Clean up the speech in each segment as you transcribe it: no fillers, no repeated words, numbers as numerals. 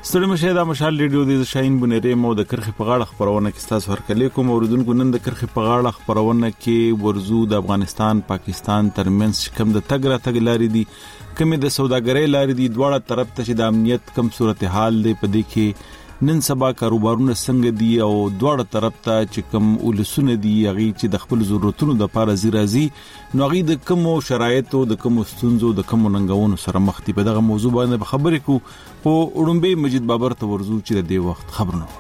ستړي مشه دا مشال ریډیو د شاهین بنيري مو د کرخي په غاړه خبرونه کې تاسو هرکلی کوم اوریدونکو نن د کرخي په غاړه خبرونه کې ورزو د افغانستان پاکستان ترمنځ کم د تګ را تګ لارې دي کمې د سوداګرۍ لارې دي دواړه طرف ته چې د امنیت کم صورتحال دی په دې کې نن سبا کاروبارونه څنګه دي او دواړه طرف ته چې کم ولسونه دي هغه چې د خپل ضرورتونو د لپاره زیرازي نو هغه د کوم شرایطو د کوم ستونزو د کوم ننګونو سره مخ دي په دغه موضوع باندې خبرې کو او اړومبي مجید بابر ته ورزو چې د دې وخت خبرونه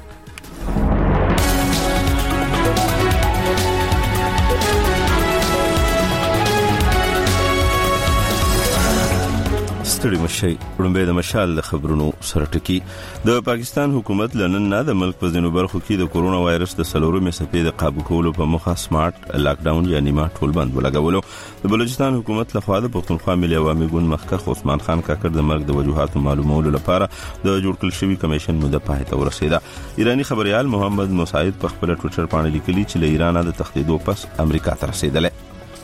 ستړي مشي وړاندې د مشال د خبرونو سره ټکی د پاکستان حکومت لنن نه د ملک په ځینو برخو کې د کورونا وایرس د سلورمې څپې د قابو کولو په موخه سمارټ لاک ډاون یعنی ما ټول بند ولګولو د بلوچستان حکومت لخوا د پښتونخوا ملي عوامي ګوند مخکښ عثمان خان کاکړ د مرګ د وجوهاتو معلومولو لپاره د جوړ کړل شوی کمیشن مده پای ته ورسېده ایرانی خبريال محمد مساعد په خپل ټوئیټر باندې لیکلي چې له ایران د تخدیدو پس امریکا ته رسیدل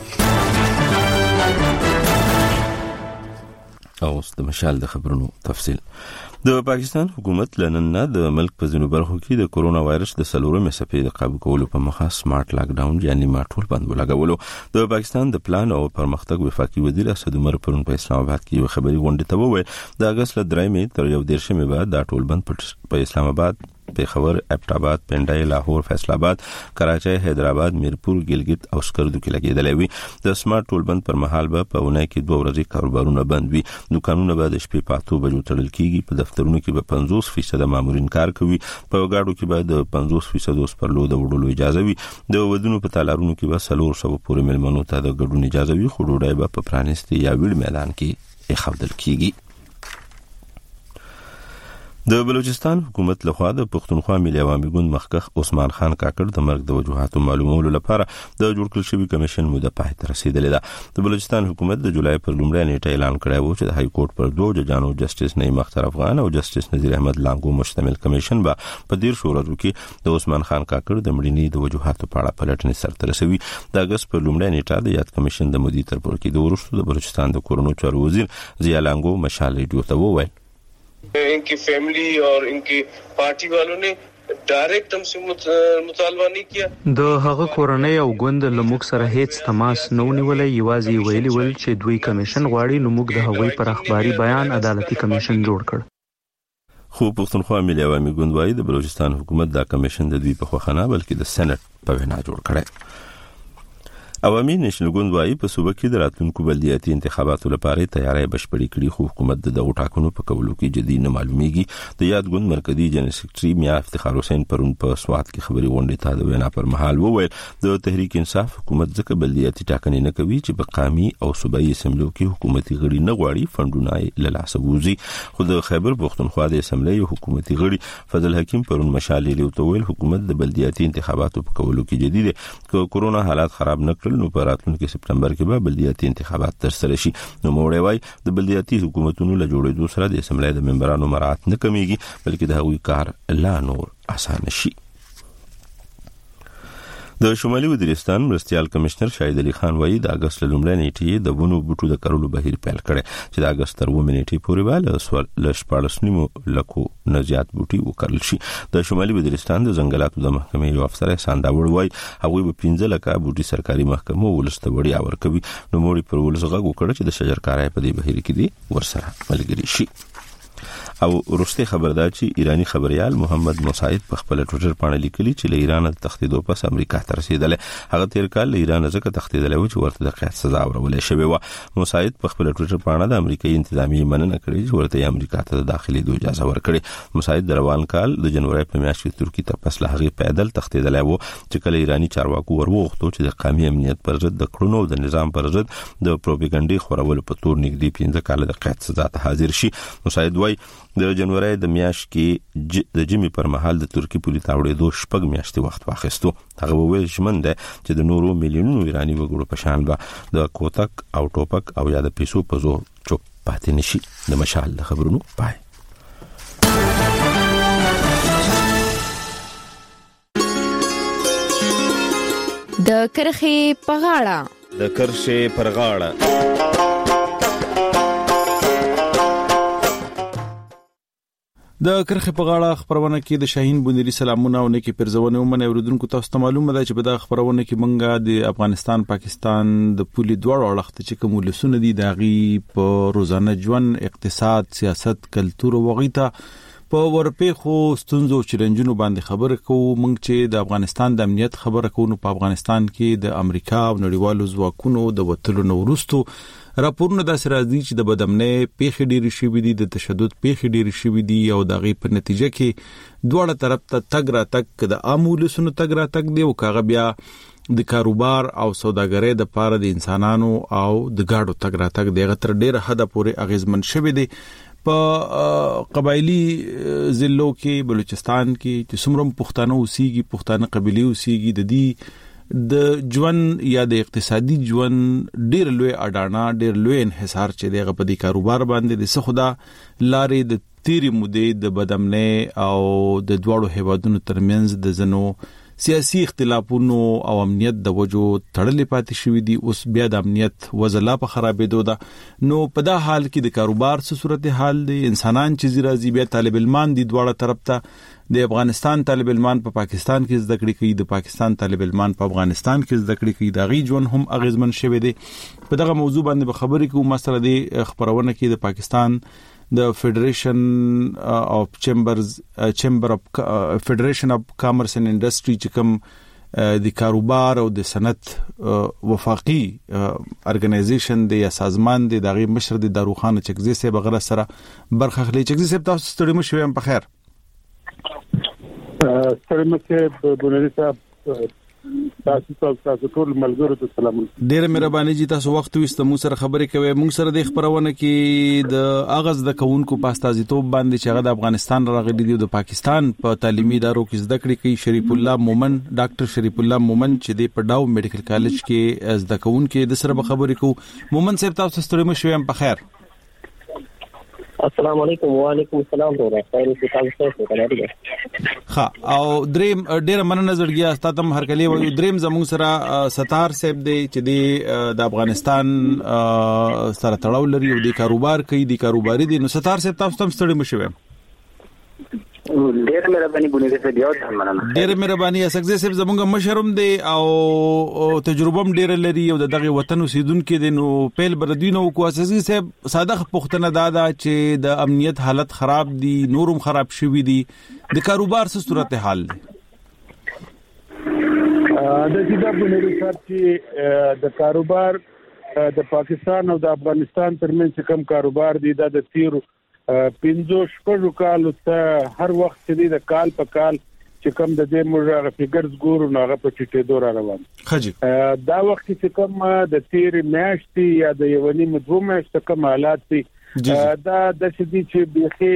او د مشال د خبرونو تفصیل د پاکستان حکومت لنن نه د ملک په ځینو برخو کې د کورونا وایرس د سلورمې څپې د قابو کولو په موخه سمارټ لاک ډاون یعنی ما ټول بند ولګولو د پاکستان د پلان او پرمختګ وفاقي وزیر اسد عمر پرون په اسلام آباد کې یو خبري غونډه ته وویل د اگست ل 3 تر 11 بعد دا ټول بند په اسلام آباد پیښور ابټاباد پنډای لاهور فیصل آباد کراچۍ حیدرآباد میرپور ګلګت او سکردو کې لګیدلې وي د سمارټ ټول بند پر مهال به په ونای کې 2 ورځې کاروبارونه بند وي دکانونه به د شپې په 8 بجو تړل کیږي په دفترونو کې به 50% مامورین کار کوي په گاډو کې به د 50% سپرلو د وړلو اجازه وي د ودونو په تالارونو کې به 300 پورې ملمنو ته د ګډون اجازه وي خو ډوډۍ به په پرانیستي یا ویړ میدان کې اخودل کیږي د بلوچستان حکومت لخوا د پښتونخوا ملي عوامي ګوند مخکښ عثمان خان کاکړ د مرګ د وجوهاتو معلومولو لپاره د جوړ کړل شوی کمیشن مده پای ته رسیدلې ده د بلوچستان حکومت د جولای پر لومړۍ نیټه اعلان کړی و چې د های کورټ پر 2 ججانو جسټس نعیم اختر افغان او جسټس نذیر احمد لانګو مشتمل کمیشن به په 13 ورځو کې د عثمان خان کاکړ د مړینې د وجوهاتو په اړه پلټنې سرته رسوي د اگست پر لومړۍ نیټه د یاد کمیشن د مدیر تر پورې د ورستو د بلوچستان د کورونو چارو وزیر ضیا لانګو مشال ریډیو ته وویل इनकी फैमिली और इनकी पार्टी वालों ने डायरेक्ट हमसे मुतालबा नहीं किया د هغه کورنۍ او ګوند له موږ سره هیڅ تماس نه ونیولې یوازې ویلي ول چې دوی کمیشن غواړي نو موږ د هغوی پر اخباري بیان عدالتي کمیشن جوړ کړ خو پښتونخوا ملي عوامي ګوند وايي د بلوچستان حکومت دا کمیشن د دوی په خوښه نه بلکې د سېنات په وینا جوړ کړی عوامي نېشنل ګوند وايي په صوبه کې د راتلونکو بلدیاتي انتخاباتو لپاره تیاری بشپړې کړې خو حکومت د دغه ټاکنو په کولو کې جدي نه معلومیږي د یاد ګوند مرکزی جنرال سیکریټري میا افتخار حسین پرون په سوات کې خبري غونډه ته د وینا پر مهال وویل د تحریک انصاف حکومت ځکه بلدیاتي ټاکنې نه کوي چې په قامي او صوبایي اسمبلیو کې حکومتي غړي نه غواړي فندونه له لاسه ووزي خو د خیبر پښتونخوا د اسمبلی حکومتي غړي فضل حکیم پرون مشالې لیوته ویل حکومت د بلدیاتي انتخاباتو په کولو کې جدي دی که کورونا حالات خراب نه کړل نو په راتلونکي سپتمبر کې به بلدیاتي انتخابات ترسره شي نو موړی وای د بلدیاتي حکومتونو له جوړېدو سره د اسمبلی د ممبرانو مراعات نه کمیږي بلکې د هغوی کار لا نور اسانه شي د شمالي وزیرستان مرستيال کمشنر شاهد علي خان وایي د اگست لومړۍ نیټې د ونو بوټو د کرلو بهیر پیل کړي چې د اگست تر 2 نیټې پورې به ل 14 لکو نه زیات بوټي وکړل شي د شمالي وزیرستان د ځنګلاتو د محکمې یو افسر احسان داوړ وایي هغه به 15 لکه بوټي سرکاري محکمو ولسته وړي ورکوي نو موري پر ولسغه وکړه چې د شجرکارۍ په دې بهیر کې دي ورسره ملګری شي او ورسته خبردار چې ایرانی خبريال محمد مساعد په خپل ټوئیټر باندې لیکلي چې له ایران د تخدیدو پس امریکا ته رسیدل هغه تیر کال له ایران څخه تخدیدل و چې ورته د قید سزا ورولې شوې و مساعد په خپل ټوئیټر باندې د امریکایي انتظامیه مننه کړې چې ورته امریکا ته د داخلي د اجازه ورکړي مساعد د روان کال د جنوري په میاشت کې ترکی ته پس له هغه پیدل تخدیدل و چې کله ایرانی چارواکو ورغوښتو چې د قومي امنیت پر ضد د کړنو د نظام پر ضد د پروپاګاندا خورولو په تور نږدې 15 کال د قید سزا ته حاضر شي مساعد وای د جنوري د میاشت کې د جمی پر مهال د ترکی پولیس تاوړې 2 شپږ میاشتې وخت واخیستو هغه وویل شمن ده چې د نورو میلیونونو ایرانی وګړو په شان به د کوتک او ټوپک او یا د پیسو په زور چوپ پاتې نشي د مشال د خبرونو پای د کرخي پغاړه د کرشي پرغاړه د کرخه په غاړه خبرونه کې د شاهین بونری سلامونه او نیکی پرزونه ومنه اوریدونکو تاسو ته معلومه ده چې په دغه خبرونه کې منګه د افغانستان پاکستان د پولي دوړ اړخته چې کوم لسونه دي داغي په روزانه ژوند اقتصاد سیاست کلتور او غیته په ورپېخو ستونزو چیلنجونو باندې خبره کوو موږ چې د افغانستان د امنیت خبره کوو نو په افغانستان کې د امریکا او نړیوالو ځواکونو د وټلو نو وروستو راپورونه د سرازي چې د بدامنۍ پیښې ډېرې شوې دي د تشدد پیښې ډېرې شوې دي او د غي په نتیجه کې دواړه طرف ته تګ را تک د عامول سونو تګ را تک دی او کاغه بیا د کاروبار او سوداګرۍ د پاره د انسانانو او د گاډو تګ را تک دی غتر ډېر حد پورې اغیزمن شوی دی په قبایلی ضلعو کې بلوچستان کې چې څومره پښتانه اوسېږي پښتانه قبيلي اوسېږي د دې د ژوند یا د اقتصادي ژوند ډېر لوی اډانا ډېر لوی انحصار چې دغه په دې کاروبار باندې د سخدا لارې د تیری مودې د بدامنۍ او د دواړو هیوادونو ترمنځ د زنو سیاسي اختلافونو او امنیت د وجو تړلې پاتې شوې دي اوس بیا د امنیت وزلا په خرابېدو ده نو په دا حال کې د کاروبار څه صورتحال دي انسانان چې زیرازي بیا طالب علمان دي دواړه طرف ته د افغانستان طالب علمان په پاکستان کې زده کړې کوي د پاکستان طالب علمان په افغانستان کې زده کړې کوي دا غي ژوند هم اغیزمن شوی دی په دغه موضوع باندې به خبرې کوو مسله دی خبرونه کې د پاکستان د فدریشن اف چیمبر اف فدریشن اف کامرس اینڈ انډستری چې کوم د کاروبار او د صنعت وفاقي ارګنایزیشن دی یا سازمان دی دغه مشر دی داروخان چکزی صاحب غره سره برخه خلی چکزی صاحب تاسو ستړي مو شوم په خیر ستړي مو چې بونری صاحب تاسو ټول ملګرو ته سلام. ډېر مهرباني جی تاسو وخت وست مو سره خبرې کوي مونږ سره د خبرونه کې د اغاز د کونکو پاستازیتوب باندې چې هغه د افغانستان راغلي دي د پاکستان په تعلیمي ادارو کې زده کړې کوي شریف الله مومن ډاکټر شریف الله مومن چې د پډاو میډیکل کالج کې زده کونکو د سره خبرې کوو مومن صاحب تاسو ستړي مو شوم په خیر. السلام علیکم وعلیکم السلام ورحمۃ الله. ها او دریم ډیر مننه زړګیا ستاسو هر کلی و دریم زموږ سره ستار صاحب دی چې د افغانستان سره تړاو لري او د کاروبار کوي د کاروباري دي نو ستار صاحب تاسو هم ستړي مشوي. ډېر مهرباني بونې ته دیو ته مننه. ډېر مهرباني اسکه صاحب زموږ مشرم دی او تجربه هم ډېر لري او دغه وطن اوسیدونکو دي نو پیل بردینو کو اساسي صاحب صادق پختنه دادا چې د امنیت حالت خراب دي نورم خراب شوی دي د کاروبار څه صورتحال دي. د سیده بونری صاحب چې د کاروبار د پاکستان او د افغانستان ترمنځ کوم کاروبار دي د تیرو 15 کالو ته هر وخت چې د کال په کال چې کوم د دې موږ فګرز ګورو نو هغه په چټې دور روان. خجی دا وخت چې کوم د تیر میاشتې یا د یونی مدو میاشتې کوم حالات دي دا د شدي چې بيخي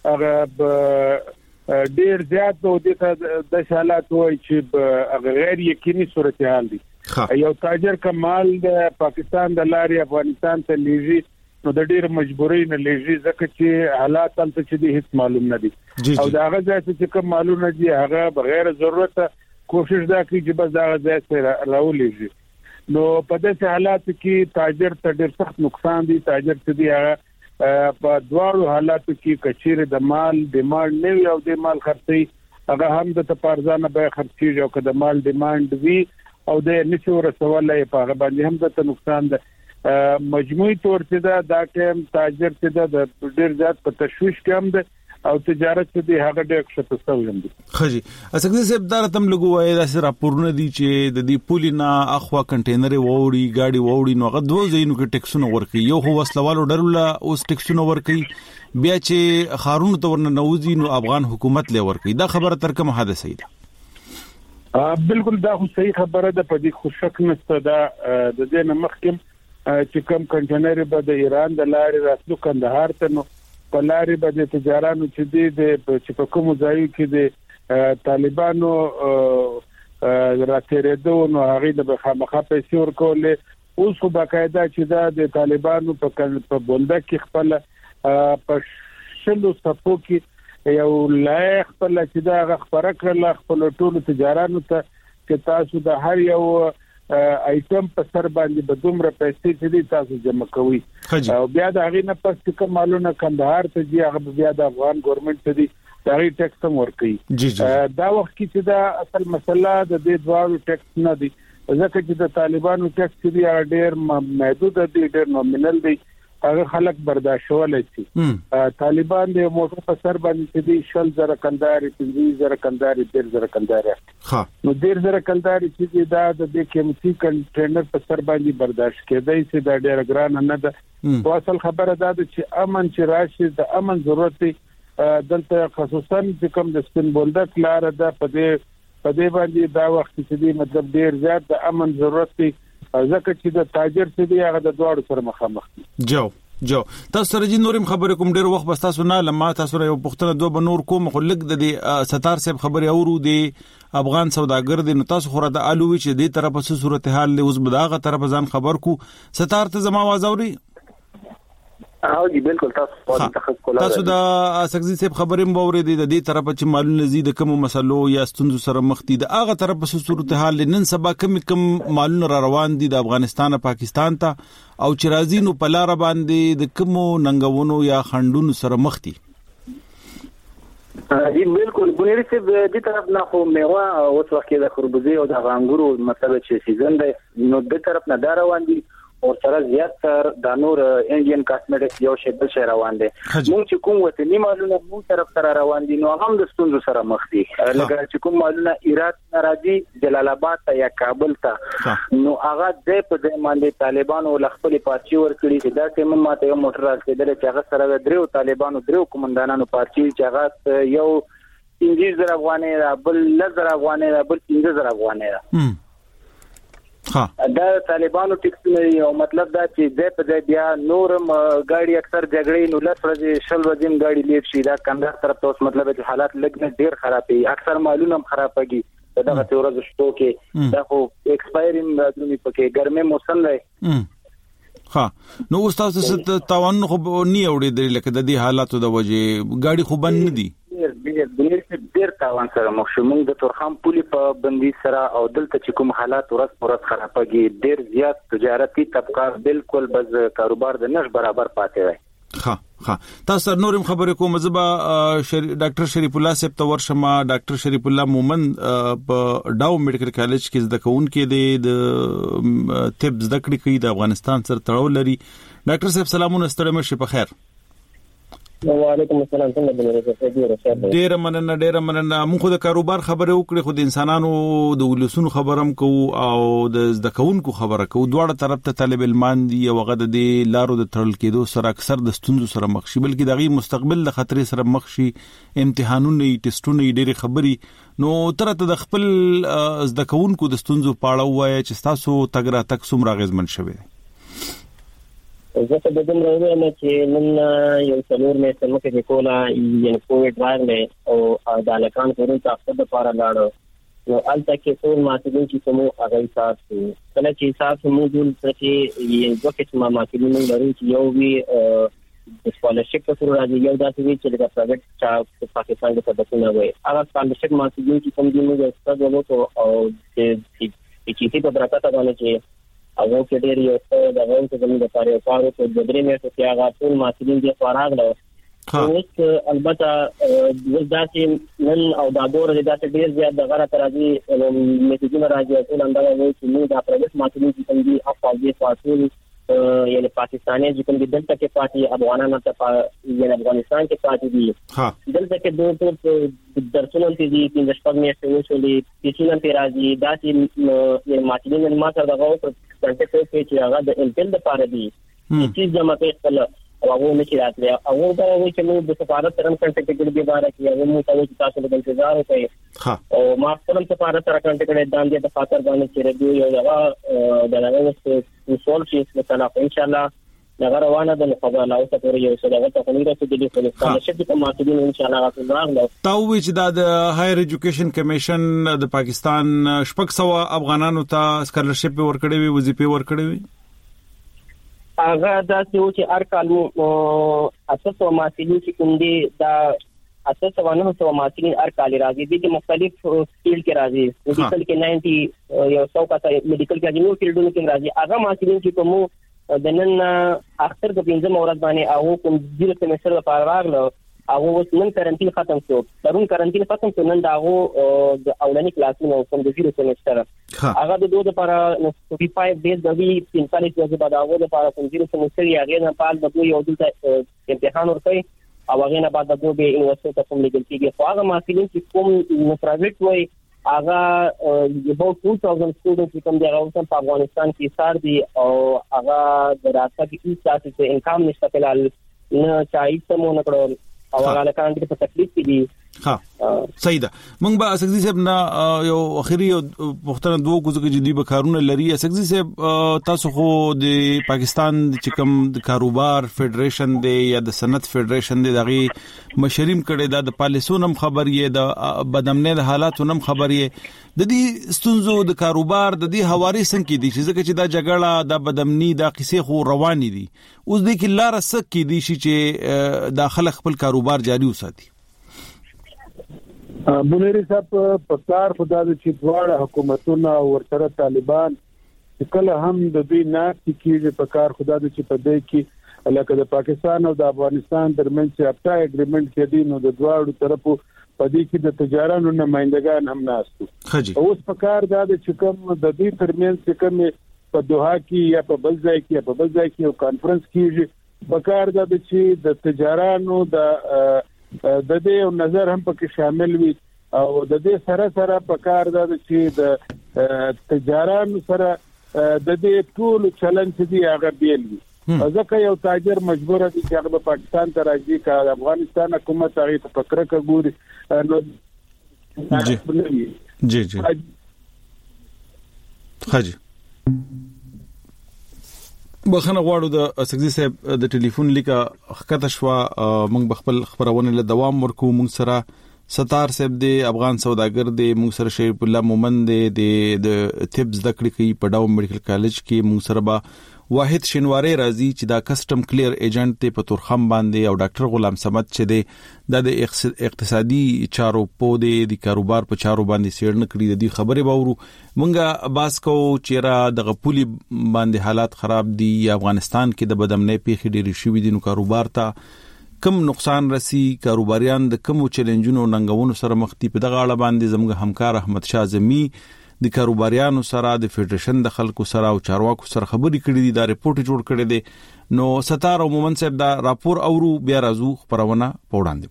هغه ډیر زیات او د حالات وای چې غیر یقیني صورتحال دي. یو تاجر کمال د پاکستان د لارې افغانستان ته لیږي نو د ډیر مجبورۍ نه لیږي ځکه چې حالات تل چې دي هیڅ معلوم نه دي او دا هغه ځای چې کوم معلوم نه دي هغه بغیر ضرورت کوشش دا کوي چې بس هغه ځای سره راولېږي. نو په داسې حالات کې تاجر ته ډیر سخت نقصان دي. تاجر ته دی هغه په دواړو حالاتو کې کچېره د مال ډیماند نه وي او د مال خرڅي هغه هم د تپارزانه به خرڅي او که د مال ډیماند وي او د نشو رسولای په هغه باندې هم د نقصان ده. مجموعي تور چې دا ټیم تاجر چې د ډیر زیات په تشويش کې هم ده او تجارت چې هغه ډېر ښه تسوي هم دي. خجی اسکه زه دار تم لګوي دا سره راپورونه دي چې د دې پولینا اخوا کنټینر ووري گاډي ووري نو غد دوه زینو کې ټیکسونه ورکي یو هو وسلوالو ډرله اوس ټیکسونه ورکي بیا چې خارون ته ورنه نوځي نو افغان حکومت له ورکي دا خبره تر کومه حادثه ده. بالکل دا خو صحیح خبره ده په دې خوشک نشته دا د دې مخکم چې کوم کنټینر به د ایران د لارې راتلو کندهار ته نو په لارې به د تجارانو چې د په کوم ځای کې د طالبانو راتېرېدو نو هغه د خامخا پیسې ورکولې اوس خو باقاعده چې دا د طالبانو په بولده کې خپل په شلو صفو کې یو لایق خپل چې دا خبره کړل خپل ټولو تجارانو ته چې تاسو د هر یو ایټم په سر باندې به دومره پیسې چې دي تاسو جمع کوي او بیا دا غي نه پس کوم مالونه کندهار ته دی هغه بیا د افغان ګورنمنت ته دی دا غي ټیکس هم ورکړي دا وخت کې چې دا اصل مسله د دې دوه ټیکس نه دی ځکه چې د طالبانو ټیکس دی ډېر محدود دی ډېر نومینل دی هغه خلک برداشتولای شي طالبان د موټر په سر باندې چې دی 10000 کندهار 15000 کندهار 10000 کندهار نو 10000 کندهار چې دا د قیمتي کنټینر په سر باندې برداشت کېدای شي دا ډېر ګران نه ده اصل خبره ده چې امن چې راشي د امن ضرورت دی دلته خصوصا چې کوم د سپین بولدک لار ده په دې باندې دا وخت چې دی مطلب ډیر زیات د امن ضرورت دی ځکه چې د تاجر څه دی هغه د دوړو سره مخامخ دي جو تاسو سره جن نورم خبرې کوم ډیر وخت بس تاسو نه لمه تاسو یو پښتنه دوه بنور کوم خو لګ د ستار صاحب خبرې اورو دی افغان سوداګر دی نو تاسو خوره د الوی چې د طرفه څه صورتحال له اوس بداغه طرف ځان خبر کو ستار ته زما आवाज اوري او دی بالکل تاسو دا سګزي صاحب خبرې مبورې دي د دې طرف چې مالونه زیاده کوم مسلو یا ستونزو سره مخ دي د هغه طرف په صورتحال نن سبا کم مالونه را روان دي د افغانستان پاکستان ته او چې راځي نو په لار باندې د کوم ننګونو یا خندونو سره مخ دي دی بالکل بنيري سے دې طرف نه خو میوه او وڅ وخت د خربوزي او د غانګورو مطلب چې سیزن دی نو د طرف نه دا روان دي او سره زیات تر د نور انډین کاسمیټکس یو شی بل شی روان دي موږ چې کوم وطني مالونه موږ طرف سره روان دي نو هم د ستونزو سره مخ دي لکه چې کوم مالونه ایران راځي جلال آباد ته یا کابل ته نو هغه د په دې باندې طالبانو لخپل پارچي ور کړی چې دا ټیم ماته یو موټر راځي چې هغه سره درو طالبانو درو کومندانانو پارچي چې هغه یو 15000 افغانۍ بل 10000 افغانۍ بل 15000 افغانۍ دا طالبانو ټیکسونه یو مطلب دا چې د په دې بیا نورم گاڑی اکثر جګړې نو لږ شل ورځې گاڑی لیټ شي دا کندهار طرف ته مطلب چې حالات لګ نه ډیر خرابي اکثر مالونه خرابږي دا ته ورځ شتو کې دا خو ایکسپایرینګ راځي پکې ګرمه موسم دی نو تاسو ست تاوان خو نه اورېدل لکه د دې حالاتو د وجه گاڑی خو بند نه دي ډیر تاوان سره مخ شو موږ د تورخم پولی په بندي سره او دلته چې کوم حالات ورځ خرابږي ډیر زیات تجارتي طبقه بالکل بز کاروبار د نش برابر پاتې وي تاسو نورم خبرې کوم زبا ډاکټر شریف الله صاحب ته ورشمه ډاکټر شریف الله مومند په ډاو میډیکل کالج کې زده کوونکې د طب زده کړې کوي د افغانستان سره تړاو لري ډاکټر صاحب سلامونه ستړي مشه په خیر وعلیکم السلام ډیر مننه موږ د کاروبار خبره وکړې خو د انسانانو د ولسونو خبرم کو او د زده کوونکو خبره کو دواړه طرف ته طالب علمان دي او غد د لارو د تړل کېدو سره اکثر د ستونزو سره مخ شي بلکې دغه مستقبل د خطر سره مخ شي امتحانونه ټیسټونه ډېری خبري نو ترته د خپل زده کوونکو د ستونزو پاړه وای چې تاسو تګرا تک څومره غزمن شوي زه په دې مروه نه چې نن یو څلور مې سم کې کولا یې کووډ وایره او د لکان کورن تاسو د پاره لاړو نو الته کې ټول ماتګون چې کوم هغه تاسو کله چې تاسو موږ چې یو وخت ما ماتګون لري چې یو وی د سکالرشپ په تور راځي یو داسې وی چې د پرایویټ چا پاکستان د تدفونه وي هغه سکالرشپ ماتګون چې کوم دی موږ ستاسو ولوته او چې په برکت باندې چې هغه کې ډېر یو څه د غوښتنې د زموږ لپاره یو کار وکړ د درې میاشتو کې هغه ټول ماسلین دي فراغله اوس البته ولداسي نن او دا دور د داسې ډېر زیات د غره ترازی میسجونه راځي ټول اندازه وایي چې موږ د پرایویټ ماسلین چې کوم دي افغاني فاصل یعنی پاکستاني چې کوم دي دلته کې پاتې افغانانو ته یعنی افغانستان کې پاتې دي دلته کې دوه ټول درسونه دي چې د شپږ میاشتې وشولې چې نن راځي داسې یعنی ماسلین ما سره دغه کنټیکټ چې هغه د انټل لپاره دي چې جمع کوي خپل او هغه نشي راتلی او دا وایي چې موږ د سفارت سره کنټیکټ کړي دی باره کې هغه موږ ته چې تاسو د انتظار وکړئ او ما خپل سفارت سره کنټیکټ دان دي د خاطر باندې چې ریډیو یو هغه د هغه سوال شي مثلا ان شاء الله دا روانه ده خبره لا اوسه پورې یو څه دا ته کومه چې د سکالرشپ په ماتې ان شاء الله راځي تاوی چې د هایر ایجوکیشن کمیشن د پاکستان شپږ سو افغانانو ته سکالرشپ ورکړي وي وظیفه ورکړي وي هغه دا چې هر کال اساس او ماسلین چې کوم دي دا اساس ونه سو محصلین هر کال راځي د مختلف فیلډ کې راځي میډیکل کې 90 یو څو کته میډیکل کې نو فیلډونو کې راځي هغه محصلین چې کوم د نن اختر د 15 ورځ باندې هغه کوم د سیمستر لپاره راغله هغه اوس نن کارانتین ختم شو ترون کارانتین ختم شو نن دا هغه د اولنی کلاسونو کوم د 0 سیمستر هغه د 2 لپاره 45 ډیز د 45 ورځې بعد هغه لپاره کوم 0 سیمستر یې نه پال د یو د امتحان ورکړي او هغه نه بعد د به یونیورسيټي ته کوم لیګل کېږي خو هغه محصلین چې کوم پرایویټ وای هغه about 2000 students کوم دی هغه په افغانستان کې سار دي او هغه د راځي چې تاسو ته انکم نشته کلال نه چای ته مونږ کړو او هغه لکه انده په تکلیف کې دي ها صحیح ده مونږ به اسګزي صاحب نه یو اخیری مختلف دوه کوزه کې جدي به کارونه لري اسګزي صاحب تاسو خو د پاکستان چې کوم د کاروبار فدریشن دی یا د صنعت فدریشن دی دغه مشریم کړي د پالیسونم خبر یې د بدامنه د حالاتو نم خبر یې د دې ستونزو د کاروبار د دې حواري څنګه دي چې ځکه چې دا جګړه د بدامنی د قصې خو روان دي اوس د کې لار سک کې دي چې داخله خپل کاروبار جاری وساتي بنيري صاحب په کار خدا د چې دواړه حکومتونه او ورسره طالبان کله هم د دوی ناس کیږي په کار خدا د چې په دې کې لکه د پاکستان او د افغانستان ترمنځ چې اپټا اګریمنت کې دي نو د دواړو طرفو په دې کې د تجارانو نمائندگان هم ناستو اوس په کار دا چې کوم د دې ترمنځ چې کوم په دوحه کې یا په بل ځای کې یو کانفرنس کیږي په کار دا چې د تجارانو د دې نظر هم پکې شامل وي او د دې سره په کار دا چې د تجارانو سره د دې ټول چلن چې دی هغه بیل وي ځکه یو تاجر مجبور دی چې هغه پاکستان ته راځي که افغانستان حکومت هغه ته فکر کوي نو جی خاجي بخنه غواړو د اسګزي صاحب د ټلیفون لیکه خکته شو موږ خپل خبرونه له دوام ورکو موږ سره ستار صاحب دی افغان سوداګر دی موږ سره شریف الله مومند دی د طب زده کړې کوي په ډاو میډیکل کالج کې موږ سره با واحد شینواری راځي چې دا کسٹم کلیر ایجنټ ته په تورخم باندې او ډاکټر غلام صمد چې دی د اقتصادي چارو په د کاروبار په چارو باندې سیړنه کړی د دې خبره باورو مونږه باس کو چې را د غپولي باندې حالات خراب دي افغانستان کې د بدامنۍ پیښې ډېری شوې دي نو کاروبار ته کم نقصان رسی کاروباریان د کم چیلنجونو ننګونو سره مخ دي په دغه اړه باندې زموږ همکار احمد شاه زمي د کاروباریانو سره د فدریشن د خلکو سره او چارواکو سره خبرې کړې دي دا ریپورت جوړ کړی دی نو ستار او مومن صاحب دا راپور اورو بیا راځو خبرونه پوړاندې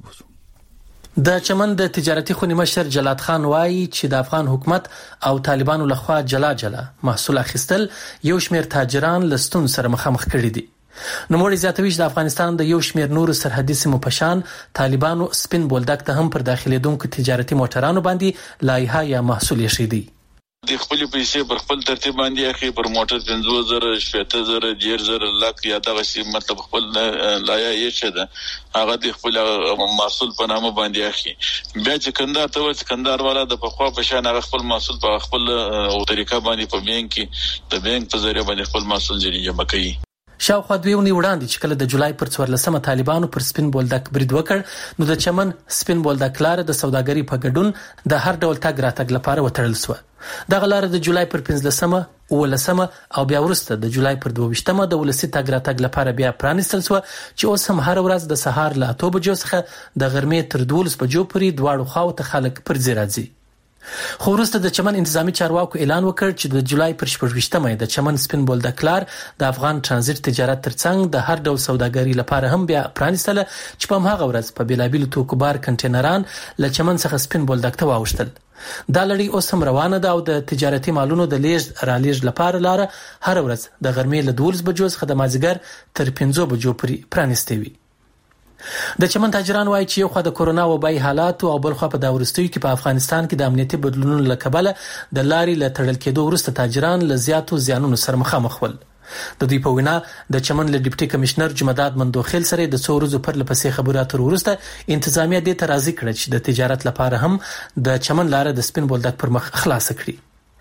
بوسو د چمن د تجارتي خونی مشر جلات خان وایي چې د افغان حکومت او طالبانو لخوا جلا محصول اخیستل یو شمیر تاجران لستون سره مخامخ کړي دي نو موري زیاتوي چې د افغانستان د یو شمیر نور سرحدي سیمو پشان طالبانو سپین بولدک ته هم پر داخليدونکو تجارتي موټرانو باندې لایحه یا محصول یې شیدي د خپل پیسې پر خپل ترتیب باندې اخی پر موټر 50000 7000 10000 لک یا دغه شی مطلب خپل لایا یې شه ده هغه د خپل محصول په نامه باندې اخی بیا چې کندهار ته ورڅ کندهار والا د پخوا په شان هغه خپل محصول په خپل او طریقه باندې په بانک کې د بانک په ذریعہ باندې خپل محصول جریمه کوي شاوخوا 2 ونې وړاندې چې کله د جولای پر 14مه طالبانو پر سپین بولدک برید وکړ نو د چمن سپین بولدک لار د سوداګرۍ په ګډون د هر ډول تګ راتګ لپاره وتړل شو دغه لار د جولای پر 15مه 18مه او بیا ورسته د جولای پر 22مه د ولسی تګ راتګ لپاره بیا پرانیستل شو چې اوس هم هر ورځ د سهار له 8 بجو څخه د غرمې تر 12 بجو پورې دواړو خواو ته خلک پر زیراځي خو وروسته د چمن انتظامی چارواکو اعلان وکړ چې د جولای پر 14مه د چمن سپین بولدک لار د افغان ترانزیت تجارت ترڅنګ د هر ډول سوداګرۍ لپاره هم بیا پرانیستل چې په هغه ورځ په بیلابیل توکوبار کنټینران له چمن څخه سپین بولدک ته واوښتل دا لړۍ اوس هم روانه ده او د تجارتي مالونو د لیږد رالیږد لپاره لار هر ورځ د غرمې له 12 بجو څخه د مازیګر تر 15 بجو پورې پرانیستې وي د چمن تاجران وایي چې یو خو د کورونا وبای حالات او بل خو په دا ورستیو کې په افغانستان کې د امنیتي بدلونونو لکبله د لاري له تړل کېدو وروسته تاجران له زیاتو زیانونو سره مخامخ ول د دوی په وینا د چمن له ډیپټي کمشنر جمعداد مندوخیل سره د 2 ورځې پر لپسې خبرات وروسته انتظامیه د ترازی کړ چې د تجارت لپاره هم د چمن لار د سپین بولدک پر مخ خلاص کړي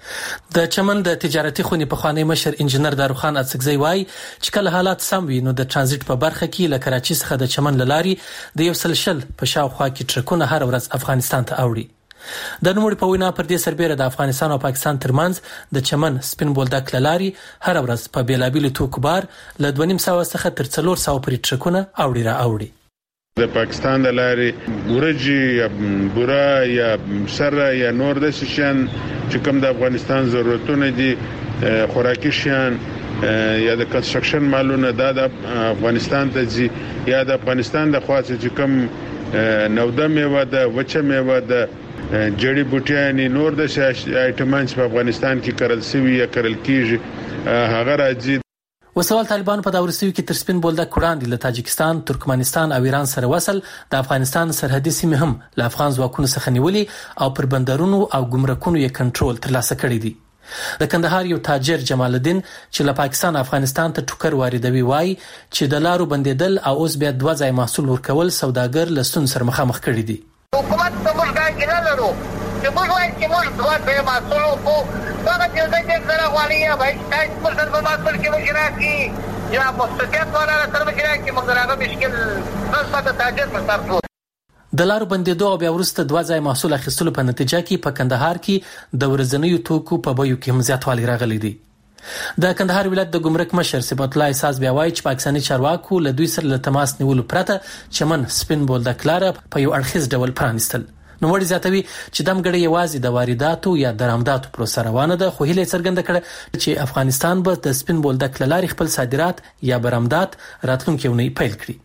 د چمن د تجارتي خونې په خوانی مشر انجنیر داروخان اڅکزی وای چې کله حالات سم وي نو د ترانزیت په برخه کې له کراچي څخه د چمن لاري د 100 په شاوخوا کې ټرکونه هر ورځ افغانستان ته اوړي. د نوموړي په وینا پر دې سربېره د افغانستان او پاکستان ترمنځ د چمن سپین بولدک لاري هر ورځ په بیلابیلو توکو بار له 2.5 څخه تر 400 پورې ټرکونه اوړي را اوړي. د پاکستان د لارې ګورجی یا بورا یا سره یا نور د شیان چې کوم د افغانستان ضرورتونه دي خوراکي شیان یا د کنستراکشن مالونه د افغانستان ته ځي یا د افغانستان د خواص چې کوم نوده میوه د وچه میوه د جړی بوټیان نور د آیټمانز په افغانستان کې کرل سوي یا کرل کیږي هغه راځي. وسوال طالبان په داورسوي کې تر سپین بولدک وړاندې له تاجکستان، ترکمنستان او ایران سره وصل د افغانستان سرحدي سیمې هم له افغان ځواکونو څخه نیولې او پر بندرونو او ګمرکونو یې کنټرول ترلاسه کړی دی. د کندهار یو تاجر جمال الدین چې له پاکستان افغانستان ته ټوکر واردوي وای چې د لارو بندیدل او اوس بیا 2 ځای محصول ورکول سوداګر له ستونزو سره مخامخ کړي دي. حکومت ته موږ غواړو چې موږ 2 ځای محصول وکړو. هغه چې د سره غواړي یا به تاسو پر ځل محصول کې وګورئ یا مستقیم ولا تر وګورئ چې موږ راغلو مشکل خاصه د تاجر په طرف د لارو بندیدو او بیا وروسته 2 ځای محصول اخیستلو په نتیجه کې په کندهار کې د ورځنیو توکو په بیو کې هم زیاتوالی راغلی دی. د کندهار ولایت د ګمرک مشر صفت الله احساس بیا وایي چې پاکستاني چارواکو له دوی سره له تماس نیولو پرته چمن سپین بولدک لاره په یو اړخیز ډول پرانیستل. نو وړي زیاتوي چې دمګړی یوازې د وارداتو یا درآمداتو پروسه روانه ده، خو هیله څرګنده کړه چې افغانستان به د سپین بولدک لارې خپل صادرات یا برآمدات راتلونکي ونې پیل کړي.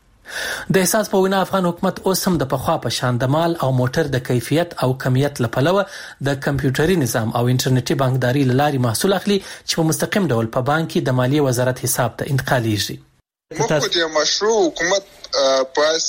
د احساس په وینا افغان حکومت اوس هم د پخوا په شان د مال او موټر د کیفیت او کمیت لپاره د کمپیوټري نظام او انټرنیټي بانکداري لاري محصول اخلي چې په مستقیم ډول په بانک کې د مالیې وزارت حساب ته انتقالېږي. موږ د مشروع حکومت پاس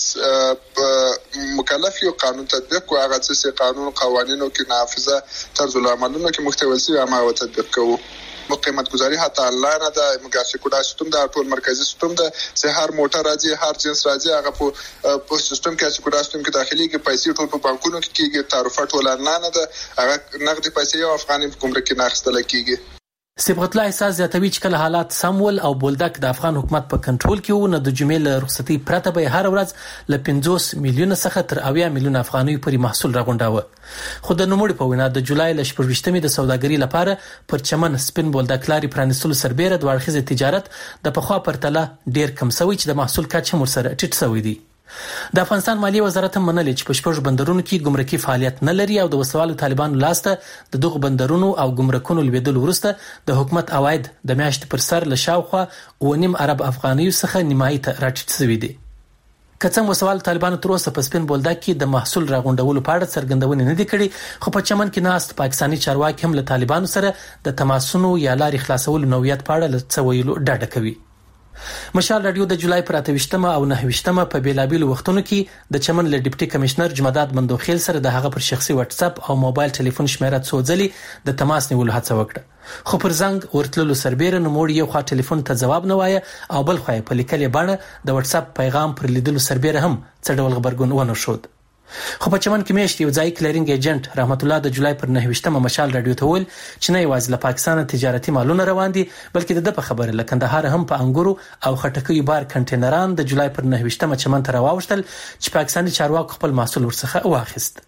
مکلف یو قانون تطبیق کو هغه څه قانون قوانینو کې نافذه طرز العملونو کې محتوی سي ما او تطبیق کوو. قیمت گذاری حتی آنلاین ده، میگه کوډا سیستم ده، ټول مرکزی سیستم ده، چې هر موټر راځي هر جنس راځي هغه په سیستم کې چې کوډا سیستم کې داخلي کې پیسې ټول په بانکونو کې کیږي، تعرفه ټول آنلاین ده، هغه نقد پیسې او افغاني ګمرک کې نه اخیستل کیږي. صبغت الله احساس زیاتوي چې کله حالات سمول او بولدک د افغان حکومت په کنټرول کې وو، نه د جمعې له رخصتي پرته به هر ورځ له 50 میلیون څخه تر 80 میلیون افغانۍ پورې محصول راغونډاوه. خو د نوموړي په وینا د جولای ل 14مې د سوداګرۍ لپاره پر چمن سپین بولدک لاري پرانیستلو سربېره د اړخیز تجارت د پخوا پرتله ډیر کم شوی چې د محصول کچه مرسره ټیټ شوی دی. د افغانستان مالیه وزارت هم منلي چې په شپږ بندرونو کې ګمرکي فعالیت نه لري او د وسوالو طالبانو لاسته د دغه بندرونو او ګمرکونو لویدلو وروسته د حکومت عواید د میاشتې پر سر له شاوخوا 1.5 ارب افغانیو څخه نیمایي ته راټیټ شوي دي. که څنګه وسوالو طالبانو تر اوسه په سپین بولدک کې د محصول راغونډولو په اړه څرګندونې نه دي کړې، خو په چمن کې ناست پاکستاني چارواکي هم له طالبانو سره د تماسونو یا لارې خلاصولو نوعیت په اړه څه ویلو ډاډه کوي. مشال رادیو د جولای پر 28مه او 29مه په بیلابیلو وختونو کې د چمن له ډیپټي کمشنر جمادات مندوخیل سره د هغه پر شخصي واتس اپ او موبایل ټلیفون شمیره څوځلي د تماس نیولو هڅه وکړه، خو پر زنګ ورتللو سربېره نوموړي یو خوا ټلیفون ته ځواب نه وایه او بل خوا په لیکلې بڼه د واتس اپ پیغام پر لیدلو سربېره هم څه ډول خبرګون ونه ښود. خو په چمن کې میشت یو ځای کلرینګ ایجنټ رحمت الله د جولای پر 29مه مشال رادیو ته ویل چې نه یوازې له پاکستان تجارتي مالونه روان دي بلکې د په خبره له کندهار هم په انګورو او خټکیو بار کنټینران د جولای پر 29مه چمن ته راوښتل چې پاکستاني چارواکو خپل محصول ورڅخه واخیست.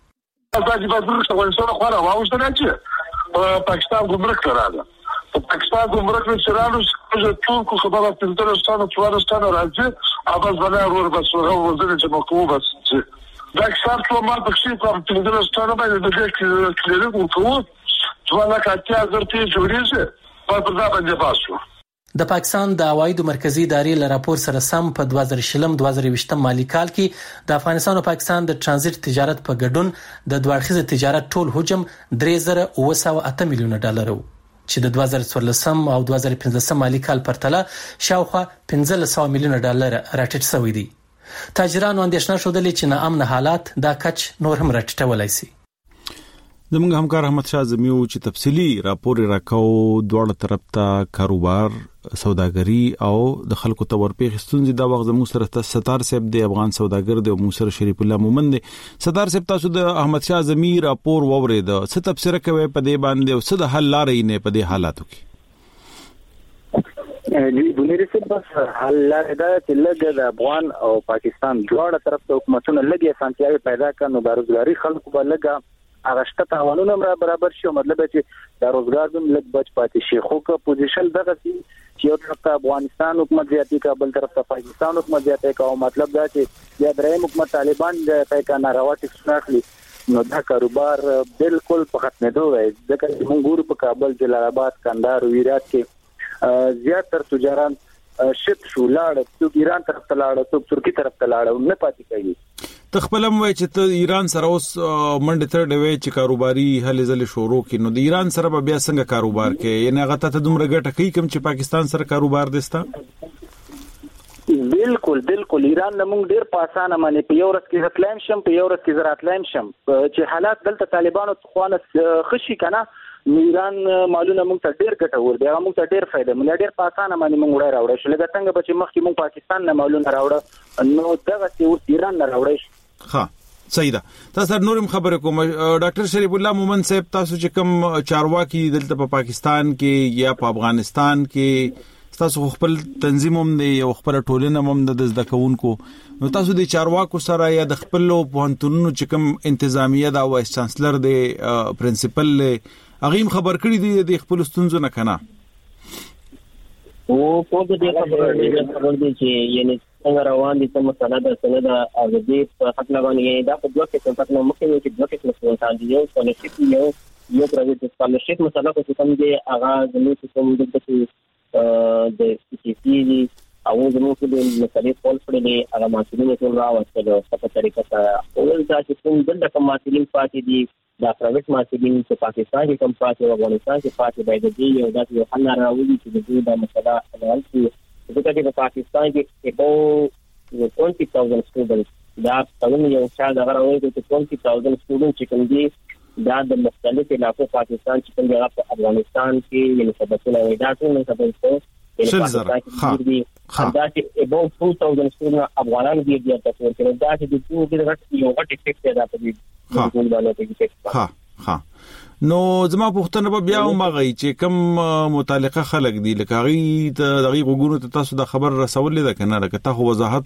پاکستان ګمرک راغله په پاکستان ګمرک سره چې ټول خبره پنځه ستانه راځي او بس بل ورور بس وزیر چې مکتوب بس دا اکثر ټول ما په شي کوم پنځه ستانه باندې د دې کلیرینګ وکړو ټول لا کاتیا درته جوړیږي په دا باندې باسو. د پاکستان د عوایدو مرکزی ادارې له راپور سره سم په 2020 مالی کال کې د افغانستان او پاکستان د ترانزیت تجارت په ګډون د دوه اړخیز تجارت ټول حجم 3908 میلیون ډالر وو چې د 2014 او 2015 مالی کال پرتله شاوخوا 1500 میلیون ډالر راټیټ شوی دی. تاجرانو اندېښنه شودلې چې ناامن حالات دا کچ نور هم راټیټولای شي. زموږ همکار احمد شاه زمیو چې تفصیلی راپور راکاو دوړ طرف ته کاروبار سوداګري او د خلکو تورپیخ ستونزې دا وخت زموږ سره ستار صاحب د افغان سوداګر د موږ سره شریف الله مومند ستار صاحب تاسو د احمد شاه زمیر راپور وورید څه تفسیر کوي په دې باندې او څه د حل لارې نه په دې حالاتو کې بنيري څه بس حل لري دا چې لږ د افغان او پاکستان دواړه طرف ته حکومتونه لږه سانتیاوي پیدا کړي نو د روزګاری خلکو به لږه اغشته تعاونونه برابر شي مطلب چې د روزګار هم لږ بچ پاتې شي خو که پوزیشن دغه چې یو طرف ته افغانستان حکومت زیاتی کا بل طرف ته پاکستان حکومت زیاتی کا او مطلب دا چې یا درېم حکومت طالبان د پای کا ناروا ټیکس ناخلي نو دا کاروبار بالکل په ختمېدو وای ځکه چې موږ ګورو په کابل جلال آباد کندهار او هرات کې زیاتره تجاران شپ شو لاړ څوک ایران طرف ته لاړ څوک ترکی طرف ته لاړ نه پاتې کوي تخپلم وای چې ته ایران سره اوس منډه تر دی چې کاروباري هلې ځلې شروع کینو د ایران سره بیا څنګه کاروبار کې یعنی هغه ته دومره ګټه کوي کوم چې پاکستان سره کاروبار دستا بالکل ایران نمون ډیر په اسانه باندې په یو ورځ کې راتلایم شم په یو ورځ کې زراتلایم شم چې حالات دلته طالبانو خوانه خشي کنه ایران مالونه موږ ته ډیر ګټور دی هغه موږ ته ډیر فائدہ موږ ډیر په اسانه باندې موږ وړای راوړل شو لکه څنګه چې مخکې موږ پاکستان نه مالونه راوړل نو دغه چې ایران نه راوړل ها صحیح ده تاسو نورم خبره کوم ډاکټر شریف الله مومند صاحب تاسو چې کوم چارواکي دلته په پاکستان کې یا په افغانستان کې تاسو خپل تنظیم هم دی او خپل ټولنه هم د زده کوونکو نو تاسو د چارواکو سره یا د خپل پوهنتونونو چې کوم انتظامیه دا وایس چانسلر دی پرنسپل اغیم خبر کړی دی د خپل ستونزو نه کنه او په دې خبر دی چې یعنی څنګه روان دي څه مسله ده څنګه ده او دې په خپل باندې دا په دوه کې څه په مخکې چې دوه کې څه وانت دي یو سکالرشپ یو پرایویټ سکالرشپ مسله کو چې کوم دی هغه زموږ کوم د سی سی او زموږ د مسلې کول کړي هغه ماسومینه ټول راوستل په طریقه سره اول دا چې کوم دلته کوم ماسومین پاتې دي دا پرایویټ ماسومین چې پاکستان کې کوم پاتې او افغانستان کې پاتې باید دي یو دا یو حل راوړي چې دې د مسله حل شي ځکه چې په پاکستان کې ابو 20,000 students دا څنګه یو څه دا راوړي چې 20,000 students چې کوم دي دا د مختلفو علاقو پاکستان چې کوم ځای په افغانستان کې یعنی سبقونه وي دا ټول سبقونه دا چې ابو 2,000 students افغانان دي د تاسو کې دا چې د ټول کې یو غټ ټیکټ دا په دې ها نو زما پوښتنه به بیا هم غي چې کوم متعلقه خلک دي لکه غي ته دقیق وګورو ته تاسو د خبر رسولې ده کنه لکه تاسو وضاحت